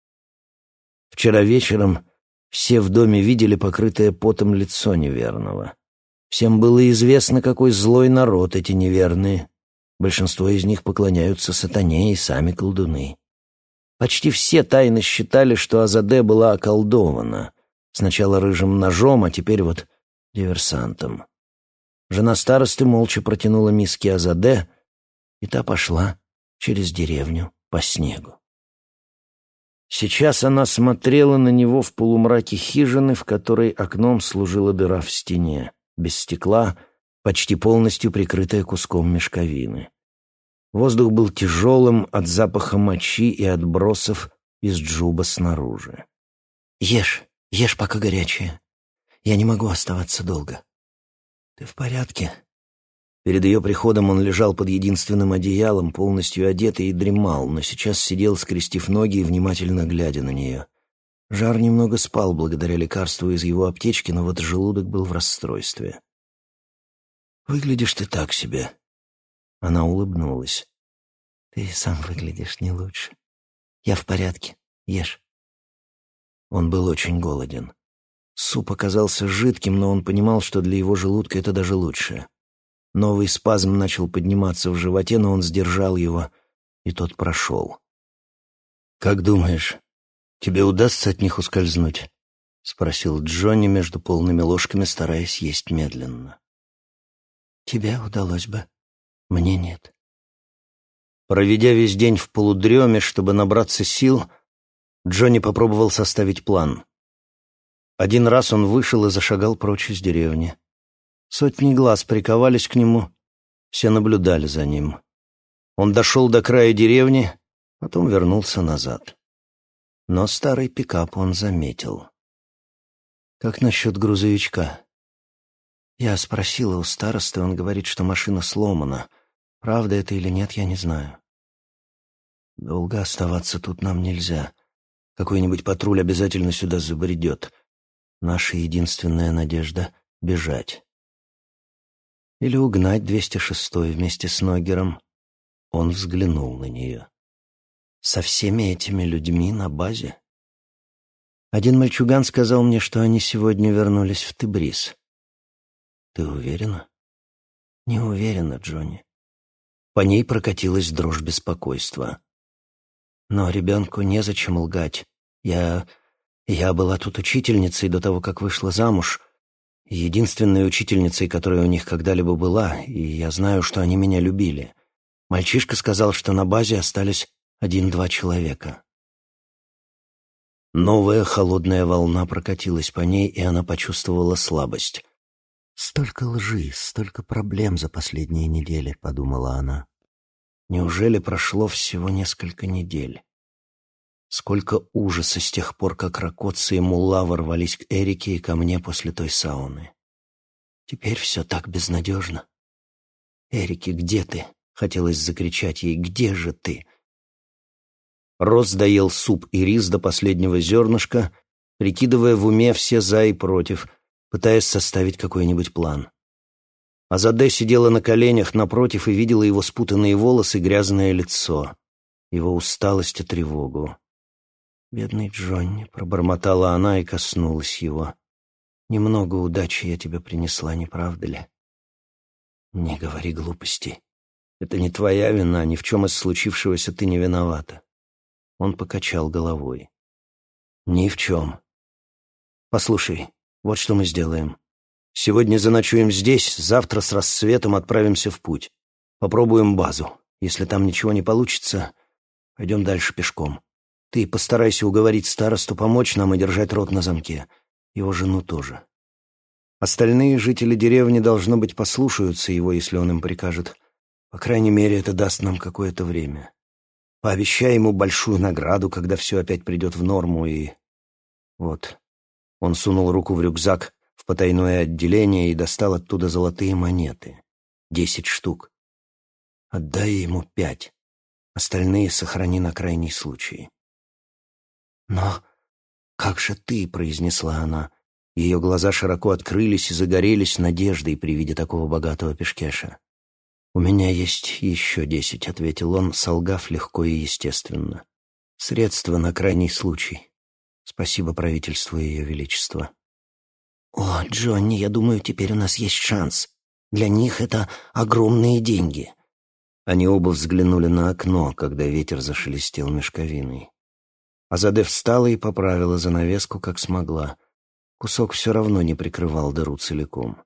Вчера вечером все в доме видели покрытое потом лицо неверного. Всем было известно, какой злой народ эти неверные. Большинство из них поклоняются сатане и сами колдуны. Почти все тайно считали, что Азаде была околдована. Сначала рыжим ножом, а теперь вот диверсантом. Жена старосты молча протянула миски Азаде, и та пошла через деревню по снегу. Сейчас она смотрела на него в полумраке хижины, в которой окном служила дыра в стене, без стекла, почти полностью прикрытая куском мешковины. Воздух был тяжелым от запаха мочи и отбросов из джуба снаружи. «Ешь, ешь, пока горячее. Я не могу оставаться долго». «Ты в порядке?» Перед ее приходом он лежал под единственным одеялом, полностью одетый и дремал, но сейчас сидел, скрестив ноги и внимательно глядя на нее. Жар немного спал благодаря лекарству из его аптечки, но вот желудок был в расстройстве. «Выглядишь ты так себе». Она улыбнулась. «Ты сам выглядишь не лучше. Я в порядке. Ешь». Он был очень голоден. Суп оказался жидким, но он понимал, что для его желудка это даже лучше. Новый спазм начал подниматься в животе, но он сдержал его, и тот прошел. «Как думаешь, тебе удастся от них ускользнуть?» — спросил Джонни между полными ложками, стараясь есть медленно. «Тебе удалось бы. Мне нет». Проведя весь день в полудреме, чтобы набраться сил, Джонни попробовал составить план. Один раз он вышел и зашагал прочь из деревни. Сотни глаз приковались к нему, все наблюдали за ним. Он дошел до края деревни, потом вернулся назад. Но старый пикап он заметил. «Как насчет грузовичка?» Я спросила у старосты, он говорит, что машина сломана. Правда это или нет, я не знаю. Долго оставаться тут нам нельзя. Какой-нибудь патруль обязательно сюда забредет. Наша единственная надежда — бежать. Или угнать двести шестой вместе с Ногером. Он взглянул на нее. Со всеми этими людьми на базе? Один мальчуган сказал мне, что они сегодня вернулись в Тебриз. Ты уверена? Не уверена, Джонни. По ней прокатилась дрожь беспокойства. Но ребенку незачем лгать. Я... я была тут учительницей до того, как вышла замуж. Единственной учительницей, которая у них когда-либо была, и я знаю, что они меня любили. Мальчишка сказал, что на базе остались один-два человека. Новая холодная волна прокатилась по ней, и она почувствовала слабость. «Столько лжи, столько проблем за последние недели», — подумала она. «Неужели прошло всего несколько недель? Сколько ужаса с тех пор, как Ракоцци и Мулла ворвались к Эрике и ко мне после той сауны. Теперь все так безнадежно. Эрики, где ты?» — хотелось закричать ей. «Где же ты?» Росс доел суп и рис до последнего зернышка, прикидывая в уме все «за» и «против», пытаясь составить какой-нибудь план. Азаде сидела на коленях напротив и видела его спутанные волосы и грязное лицо, его усталость и тревогу. «Бедный Джонни», — пробормотала она и коснулась его. «Немного удачи я тебе принесла, не правда ли?» «Не говори глупостей. Это не твоя вина, ни в чем из случившегося ты не виновата». Он покачал головой. «Ни в чем. Послушай, вот что мы сделаем. Сегодня заночуем здесь, завтра с рассветом отправимся в путь. Попробуем базу. Если там ничего не получится, пойдем дальше пешком. Ты постарайся уговорить старосту помочь нам и держать рот на замке. Его жену тоже. Остальные жители деревни, должно быть, послушаются его, если он им прикажет. По крайней мере, это даст нам какое-то время. Пообещай ему большую награду, когда все опять придет в норму, и... Вот». Он сунул руку в рюкзак в потайное отделение и достал оттуда золотые монеты. Десять штук. Отдай ему пять. Остальные сохрани на крайний случай. «Но как же ты?» — произнесла она. Ее глаза широко открылись и загорелись надеждой при виде такого богатого пешкеша. «У меня есть еще десять», — ответил он, солгав легко и естественно. «Средства на крайний случай. Спасибо правительству Ее Величества». «О, Джонни, я думаю, теперь у нас есть шанс. Для них это огромные деньги». Они оба взглянули на окно, когда ветер зашелестел мешковиной. Азаде встала и поправила занавеску, как смогла. Кусок все равно не прикрывал дыру целиком.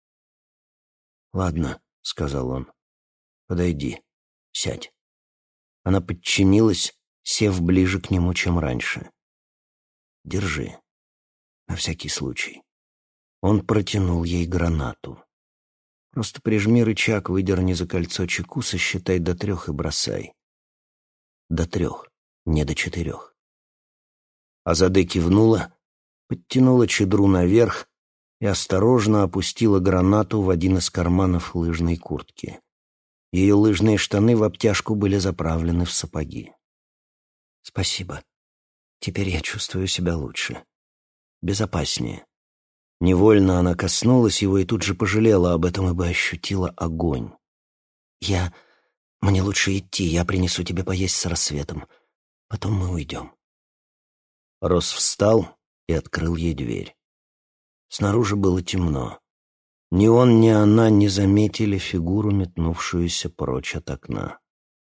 «Ладно», — сказал он, — «подойди, сядь». Она подчинилась, сев ближе к нему, чем раньше. «Держи, на всякий случай». Он протянул ей гранату. «Просто прижми рычаг, выдерни за кольцо чеку, сосчитай до трех и бросай». «До трех, не до четырех». Азаде кивнула, подтянула чедру наверх и осторожно опустила гранату в один из карманов лыжной куртки. Ее лыжные штаны в обтяжку были заправлены в сапоги. «Спасибо. Теперь я чувствую себя лучше. Безопаснее». Невольно она коснулась его и тут же пожалела об этом, ибо ощутила огонь. «Я... Мне лучше идти, я принесу тебе поесть с рассветом. Потом мы уйдем». Росс встал и открыл ей дверь. Снаружи было темно. Ни он, ни она не заметили фигуру, метнувшуюся прочь от окна.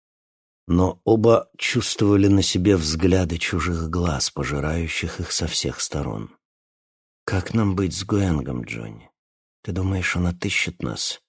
Но оба чувствовали на себе взгляды чужих глаз, пожирающих их со всех сторон. «Как нам быть с Гуэнгом, Джонни? Ты думаешь, он отыщет нас?»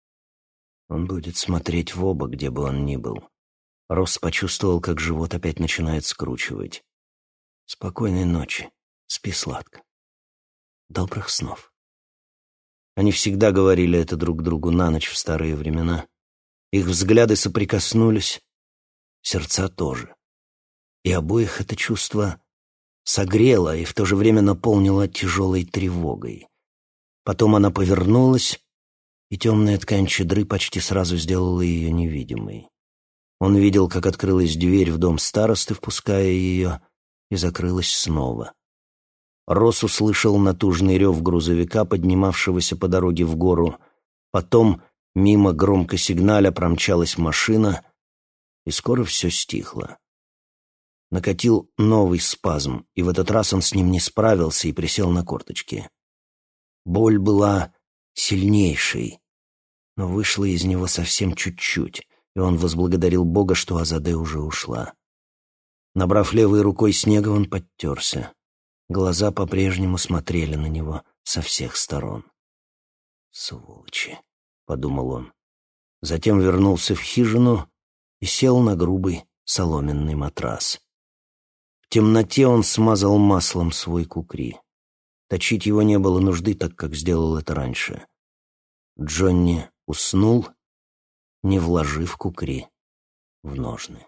Он будет смотреть в оба, где бы он ни был. Росс почувствовал, как живот опять начинает скручивать. «Спокойной ночи. Спи сладко. Добрых снов». Они всегда говорили это друг другу на ночь в старые времена. Их взгляды соприкоснулись, сердца тоже. И обоих это чувство согрело и в то же время наполнило тяжелой тревогой. Потом она повернулась, и темная ткань чедры почти сразу сделала ее невидимой. Он видел, как открылась дверь в дом старосты, впуская ее, и закрылась снова. Росс услышал натужный рев грузовика, поднимавшегося по дороге в гору. Потом мимо громко сигналя промчалась машина, и скоро все стихло. Накатил новый спазм, и в этот раз он с ним не справился и присел на корточки. Боль была сильнейшей, но вышла из него совсем чуть-чуть, и он возблагодарил Бога, что Азаде уже ушла. Набрав левой рукой снега, он подтерся. Глаза по-прежнему смотрели на него со всех сторон. «Сволочи», — подумал он. Затем вернулся в хижину и сел на грубый соломенный матрас. В темноте он смазал маслом свой кукри. Точить его не было нужды, так как сделал это раньше. Джонни уснул, не вложив кукри в ножны.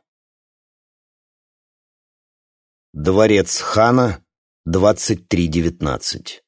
Дворец хана, двадцать три девятнадцать.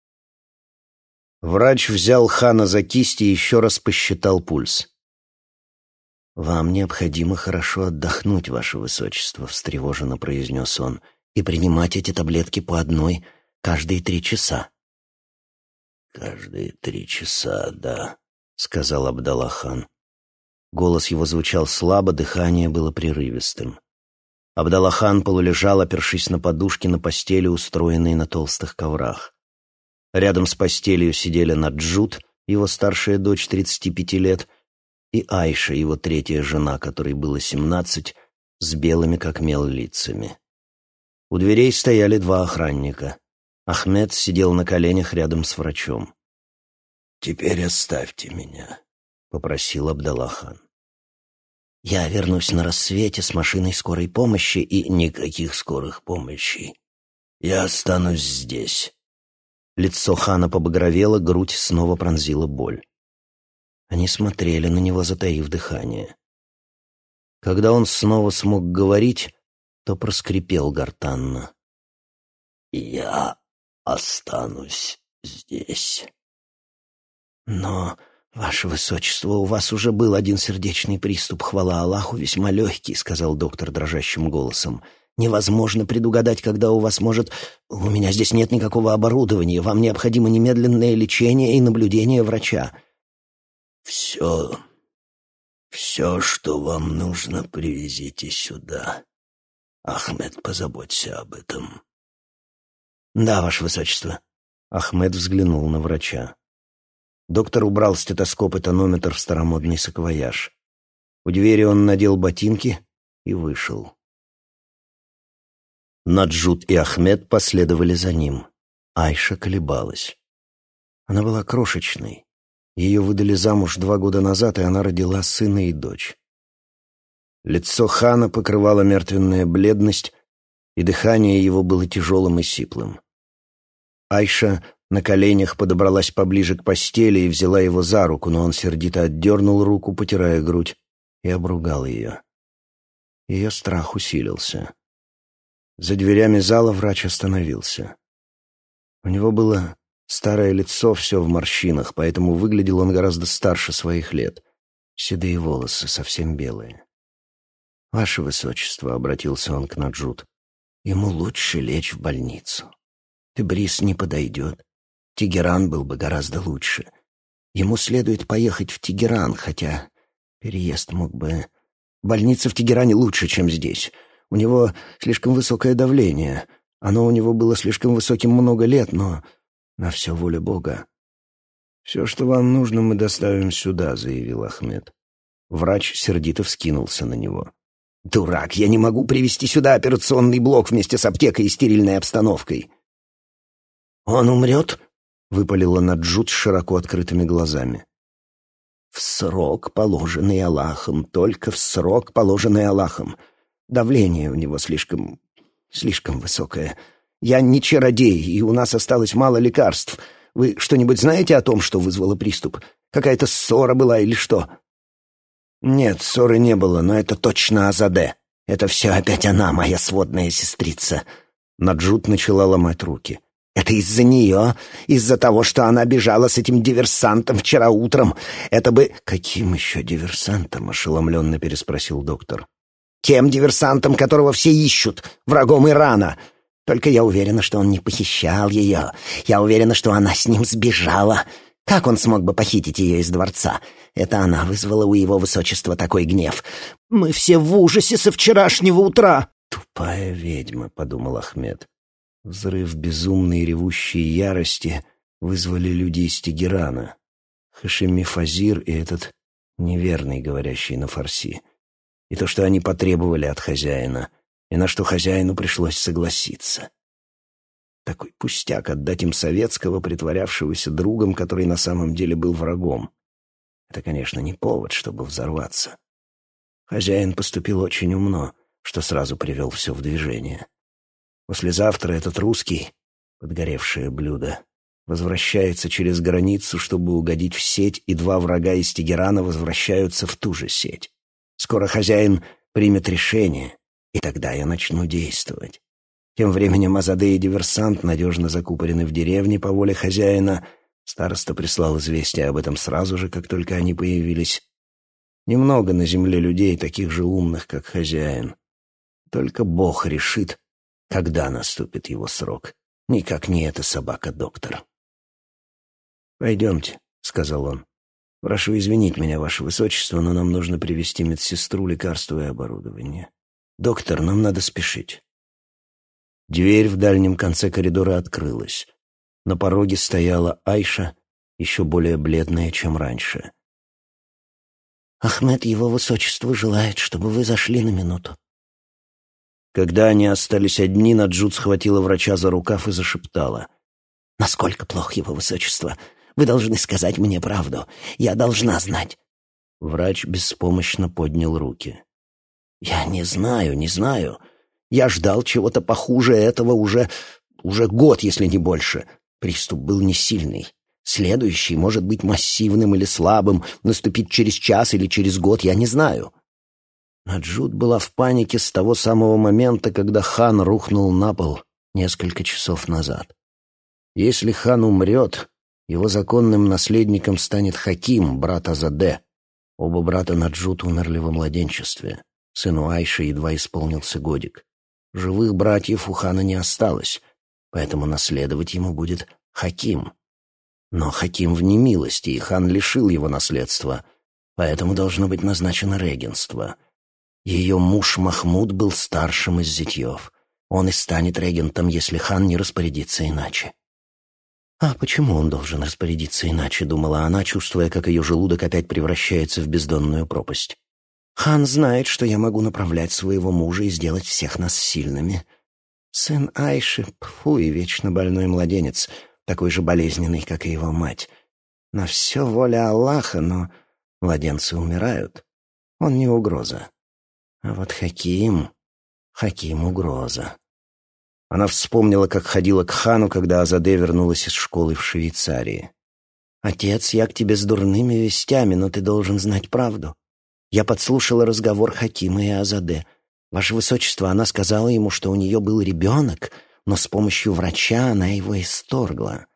Врач взял хана за кисть и еще раз посчитал пульс. «Вам необходимо хорошо отдохнуть, ваше высочество», — встревоженно произнес он, «и принимать эти таблетки по одной каждые три часа». «Каждые три часа, да», — сказал Абдалла-хан. Голос его звучал слабо, дыхание было прерывистым. Абдалла-хан полулежал, опершись на подушки на постели, устроенной на толстых коврах. Рядом с постелью сидели Наджут, его старшая дочь тридцати пяти лет, и Айша, его третья жена, которой было семнадцать, с белыми как мел лицами. У дверей стояли два охранника. Ахмед сидел на коленях рядом с врачом. «Теперь оставьте меня», — попросил Абдалла-хан. «Я вернусь на рассвете с машиной скорой помощи и...» «Никаких скорых помощей. Я останусь здесь». Лицо хана побагровело, грудь снова пронзила боль. Они смотрели на него, затаив дыхание. Когда он снова смог говорить, то проскрипел гортанно. «Я останусь здесь». «Но, ваше высочество, у вас уже был один сердечный приступ, хвала Аллаху, весьма легкий», — сказал доктор дрожащим голосом. Невозможно предугадать, когда у вас может... У меня здесь нет никакого оборудования. Вам необходимо немедленное лечение и наблюдение врача. Все, все, что вам нужно, привезите сюда. Ахмед, позаботься об этом. Да, ваше высочество. Ахмед взглянул на врача. Доктор убрал стетоскоп и тонометр в старомодный саквояж. У двери он надел ботинки и вышел. Наджут и Ахмед последовали за ним. Айша колебалась. Она была крошечной. Ее выдали замуж два года назад, и она родила сына и дочь. Лицо хана покрывала мертвенная бледность, и дыхание его было тяжелым и сиплым. Айша на коленях подобралась поближе к постели и взяла его за руку, но он сердито отдернул руку, потирая грудь, и обругал ее. Ее страх усилился. За дверями зала врач остановился. У него было старое лицо, все в морщинах, поэтому выглядел он гораздо старше своих лет. Седые волосы, совсем белые. «Ваше высочество», — обратился он к Наджут, — «ему лучше лечь в больницу. Тебрис не подойдет. Тегеран был бы гораздо лучше. Ему следует поехать в Тегеран, хотя переезд мог бы... Больница в Тегеране лучше, чем здесь. У него слишком высокое давление. Оно у него было слишком высоким много лет, но на все воля Бога». «Все, что вам нужно, мы доставим сюда», — заявил Ахмед. Врач сердито вскинулся на него. «Дурак, я не могу привезти сюда операционный блок вместе с аптекой и стерильной обстановкой». «Он умрет?» — выпалила Наджут с широко открытыми глазами. «В срок, положенный Аллахом, только в срок, положенный Аллахом. Давление у него слишком... слишком высокое. Я не чародей, и у нас осталось мало лекарств. Вы что-нибудь знаете о том, что вызвало приступ? Какая-то ссора была или что?» «Нет, ссоры не было, но это точно Азаде. Это все опять она, моя сводная сестрица». Наджут начала ломать руки. «Это из-за нее, из-за того, что она бежала с этим диверсантом вчера утром. Это бы...» «Каким еще диверсантом?» — ошеломленно переспросил доктор. «Тем диверсантом, которого все ищут, врагом Ирана. Только я уверена, что он не похищал ее. Я уверена, что она с ним сбежала. Как он смог бы похитить ее из дворца? Это она вызвала у его высочества такой гнев. Мы все в ужасе со вчерашнего утра». «Тупая ведьма», — подумал Ахмед. Взрыв безумной ревущей ярости вызвали люди из Тегерана. Хашими Фазир и этот неверный, говорящий на фарси. И то, что они потребовали от хозяина, и на что хозяину пришлось согласиться. Такой пустяк — отдать им советского, притворявшегося другом, который на самом деле был врагом. Это, конечно, не повод, чтобы взорваться. Хозяин поступил очень умно, что сразу привел все в движение. Послезавтра этот русский, подгоревшее блюдо, возвращается через границу, чтобы угодить в сеть, и два врага из Тегерана возвращаются в ту же сеть. Скоро хозяин примет решение, и тогда я начну действовать. Тем временем Азаде и диверсант надежно закупорены в деревне по воле хозяина. Староста прислал известие об этом сразу же, как только они появились. Немного на земле людей, таких же умных, как хозяин. Только Бог решит, когда наступит его срок. Никак не эта собака-доктор. «Пойдемте», — сказал он. «Прошу извинить меня, ваше высочество, но нам нужно привезти медсестру, лекарства и оборудование. Доктор, нам надо спешить». Дверь в дальнем конце коридора открылась. На пороге стояла Айша, еще более бледная, чем раньше. «Ахмед, его высочество, желает, чтобы вы зашли на минуту». Когда они остались одни, Наджут схватила врача за рукав и зашептала. «Насколько плох его высочество? Вы должны сказать мне правду. Я должна знать». Врач беспомощно поднял руки. «Я не знаю, не знаю. Я ждал чего-то похуже этого уже... уже год, если не больше. Приступ был не сильный. Следующий может быть массивным или слабым, наступить через час или через год, я не знаю». Наджут была в панике с того самого момента, когда хан рухнул на пол несколько часов назад. Если хан умрет, его законным наследником станет Хаким, брат Азаде. Оба брата Наджут умерли во младенчестве. Сыну Айши едва исполнился годик. Живых братьев у хана не осталось, поэтому наследовать ему будет Хаким. Но Хаким в немилости, и хан лишил его наследства, поэтому должно быть назначено регенство. Ее муж Махмуд был старшим из зятьев. Он и станет регентом, если хан не распорядится иначе. «А почему он должен распорядиться иначе?» — думала она, чувствуя, как ее желудок опять превращается в бездонную пропасть. «Хан знает, что я могу направлять своего мужа и сделать всех нас сильными. Сын Айши, пфу, и вечно больной младенец, такой же болезненный, как и его мать. На все воля Аллаха, но младенцы умирают. Он не угроза. А вот Хаким... Хаким — угроза». Она вспомнила, как ходила к хану, когда Азаде вернулась из школы в Швейцарии. «Отец, я к тебе с дурными вестями, но ты должен знать правду. Я подслушала разговор Хакима и Азаде. Ваше Высочество, она сказала ему, что у нее был ребенок, но с помощью врача она его исторгла».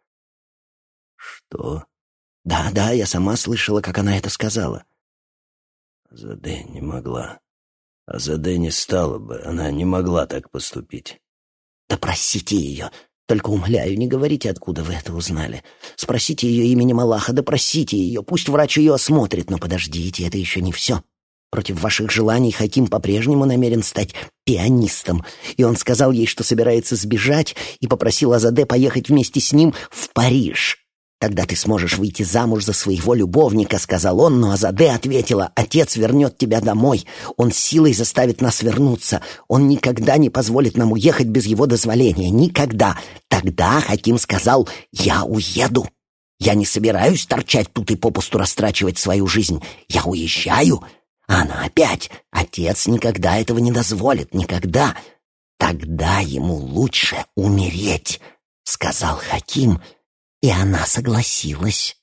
«Что?» «Да, да, я сама слышала, как она это сказала». Азаде не могла. Азаде не стала бы, она не могла так поступить. «Допросите ее. Только умоляю, не говорите, откуда вы это узнали. Спросите ее именем Аллаха, допросите ее. Пусть врач ее осмотрит, но подождите, это еще не все. Против ваших желаний Хаким по-прежнему намерен стать пианистом, и он сказал ей, что собирается сбежать, и попросил Азаде поехать вместе с ним в Париж. «Тогда ты сможешь выйти замуж за своего любовника», — сказал он, но Азаде ответила: «Отец вернет тебя домой. Он силой заставит нас вернуться. Он никогда не позволит нам уехать без его дозволения. Никогда». Тогда Хаким сказал: «Я уеду. Я не собираюсь торчать тут и попусту растрачивать свою жизнь. Я уезжаю». А она опять: «Отец никогда этого не дозволит. Никогда. Тогда ему лучше умереть», — сказал Хаким. И она согласилась.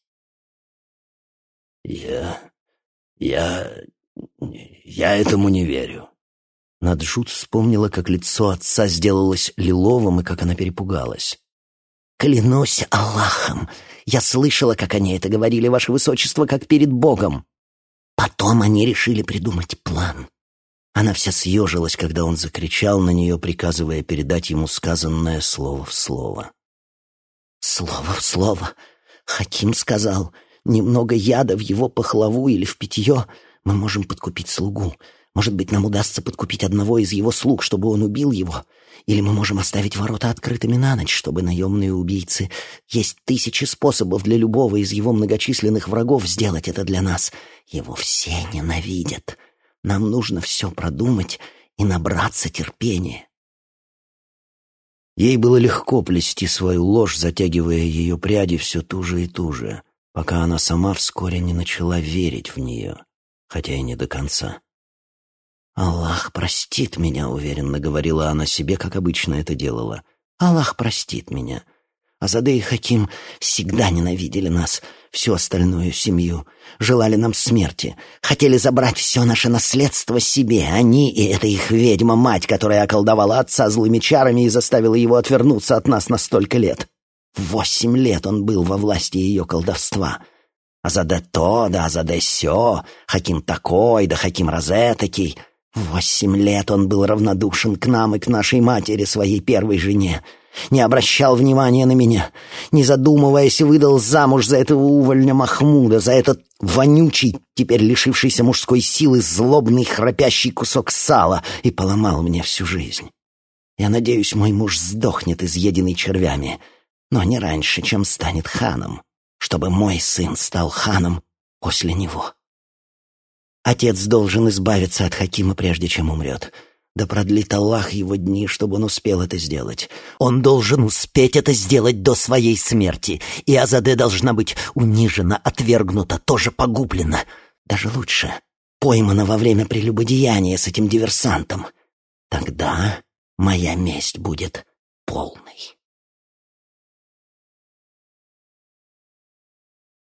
Я... я... я этому не верю. Наджут вспомнила, как лицо отца сделалось лиловым и как она перепугалась. «Клянусь Аллахом, я слышала, как они это говорили, Ваше Высочество, как перед Богом. Потом они решили придумать план». Она вся съежилась, когда он закричал на нее, приказывая передать ему сказанное слово в слово. Слово в слово. Хаким сказал: немного яда в его пахлаву или в питье, мы можем подкупить слугу. Может быть, нам удастся подкупить одного из его слуг, чтобы он убил его. Или мы можем оставить ворота открытыми на ночь, чтобы наемные убийцы... Есть тысячи способов для любого из его многочисленных врагов сделать это для нас. Его все ненавидят. Нам нужно все продумать и набраться терпения». Ей было легко плести свою ложь, затягивая ее пряди все туже и туже, пока она сама вскоре не начала верить в нее, хотя и не до конца. «Аллах простит меня», — уверенно говорила она себе, как обычно это делала. «Аллах простит меня. Азаде и Хаким всегда ненавидели нас, всю остальную семью, желали нам смерти, хотели забрать все наше наследство себе. Они и эта их ведьма-мать, которая околдовала отца злыми чарами и заставила его отвернуться от нас на столько лет. Восемь лет он был во власти ее колдовства. Азаде то, да Азаде сё, Хаким такой, да Хаким розетокий. Восемь лет он был равнодушен к нам и к нашей матери, своей первой жене. Не обращал внимания на меня, не задумываясь, выдал замуж за этого увольня Махмуда, за этот вонючий, теперь лишившийся мужской силы, злобный храпящий кусок сала, и поломал мне всю жизнь. Я надеюсь, мой муж сдохнет, изъеденный червями, но не раньше, чем станет ханом, чтобы мой сын стал ханом после него. Отец должен избавиться от Хакима, прежде чем умрет. Да продлит Аллах его дни, чтобы он успел это сделать. Он должен успеть это сделать до своей смерти, и Азаде должна быть унижена, отвергнута, тоже погублена. Даже лучше, поймана во время прелюбодеяния с этим диверсантом. Тогда моя месть будет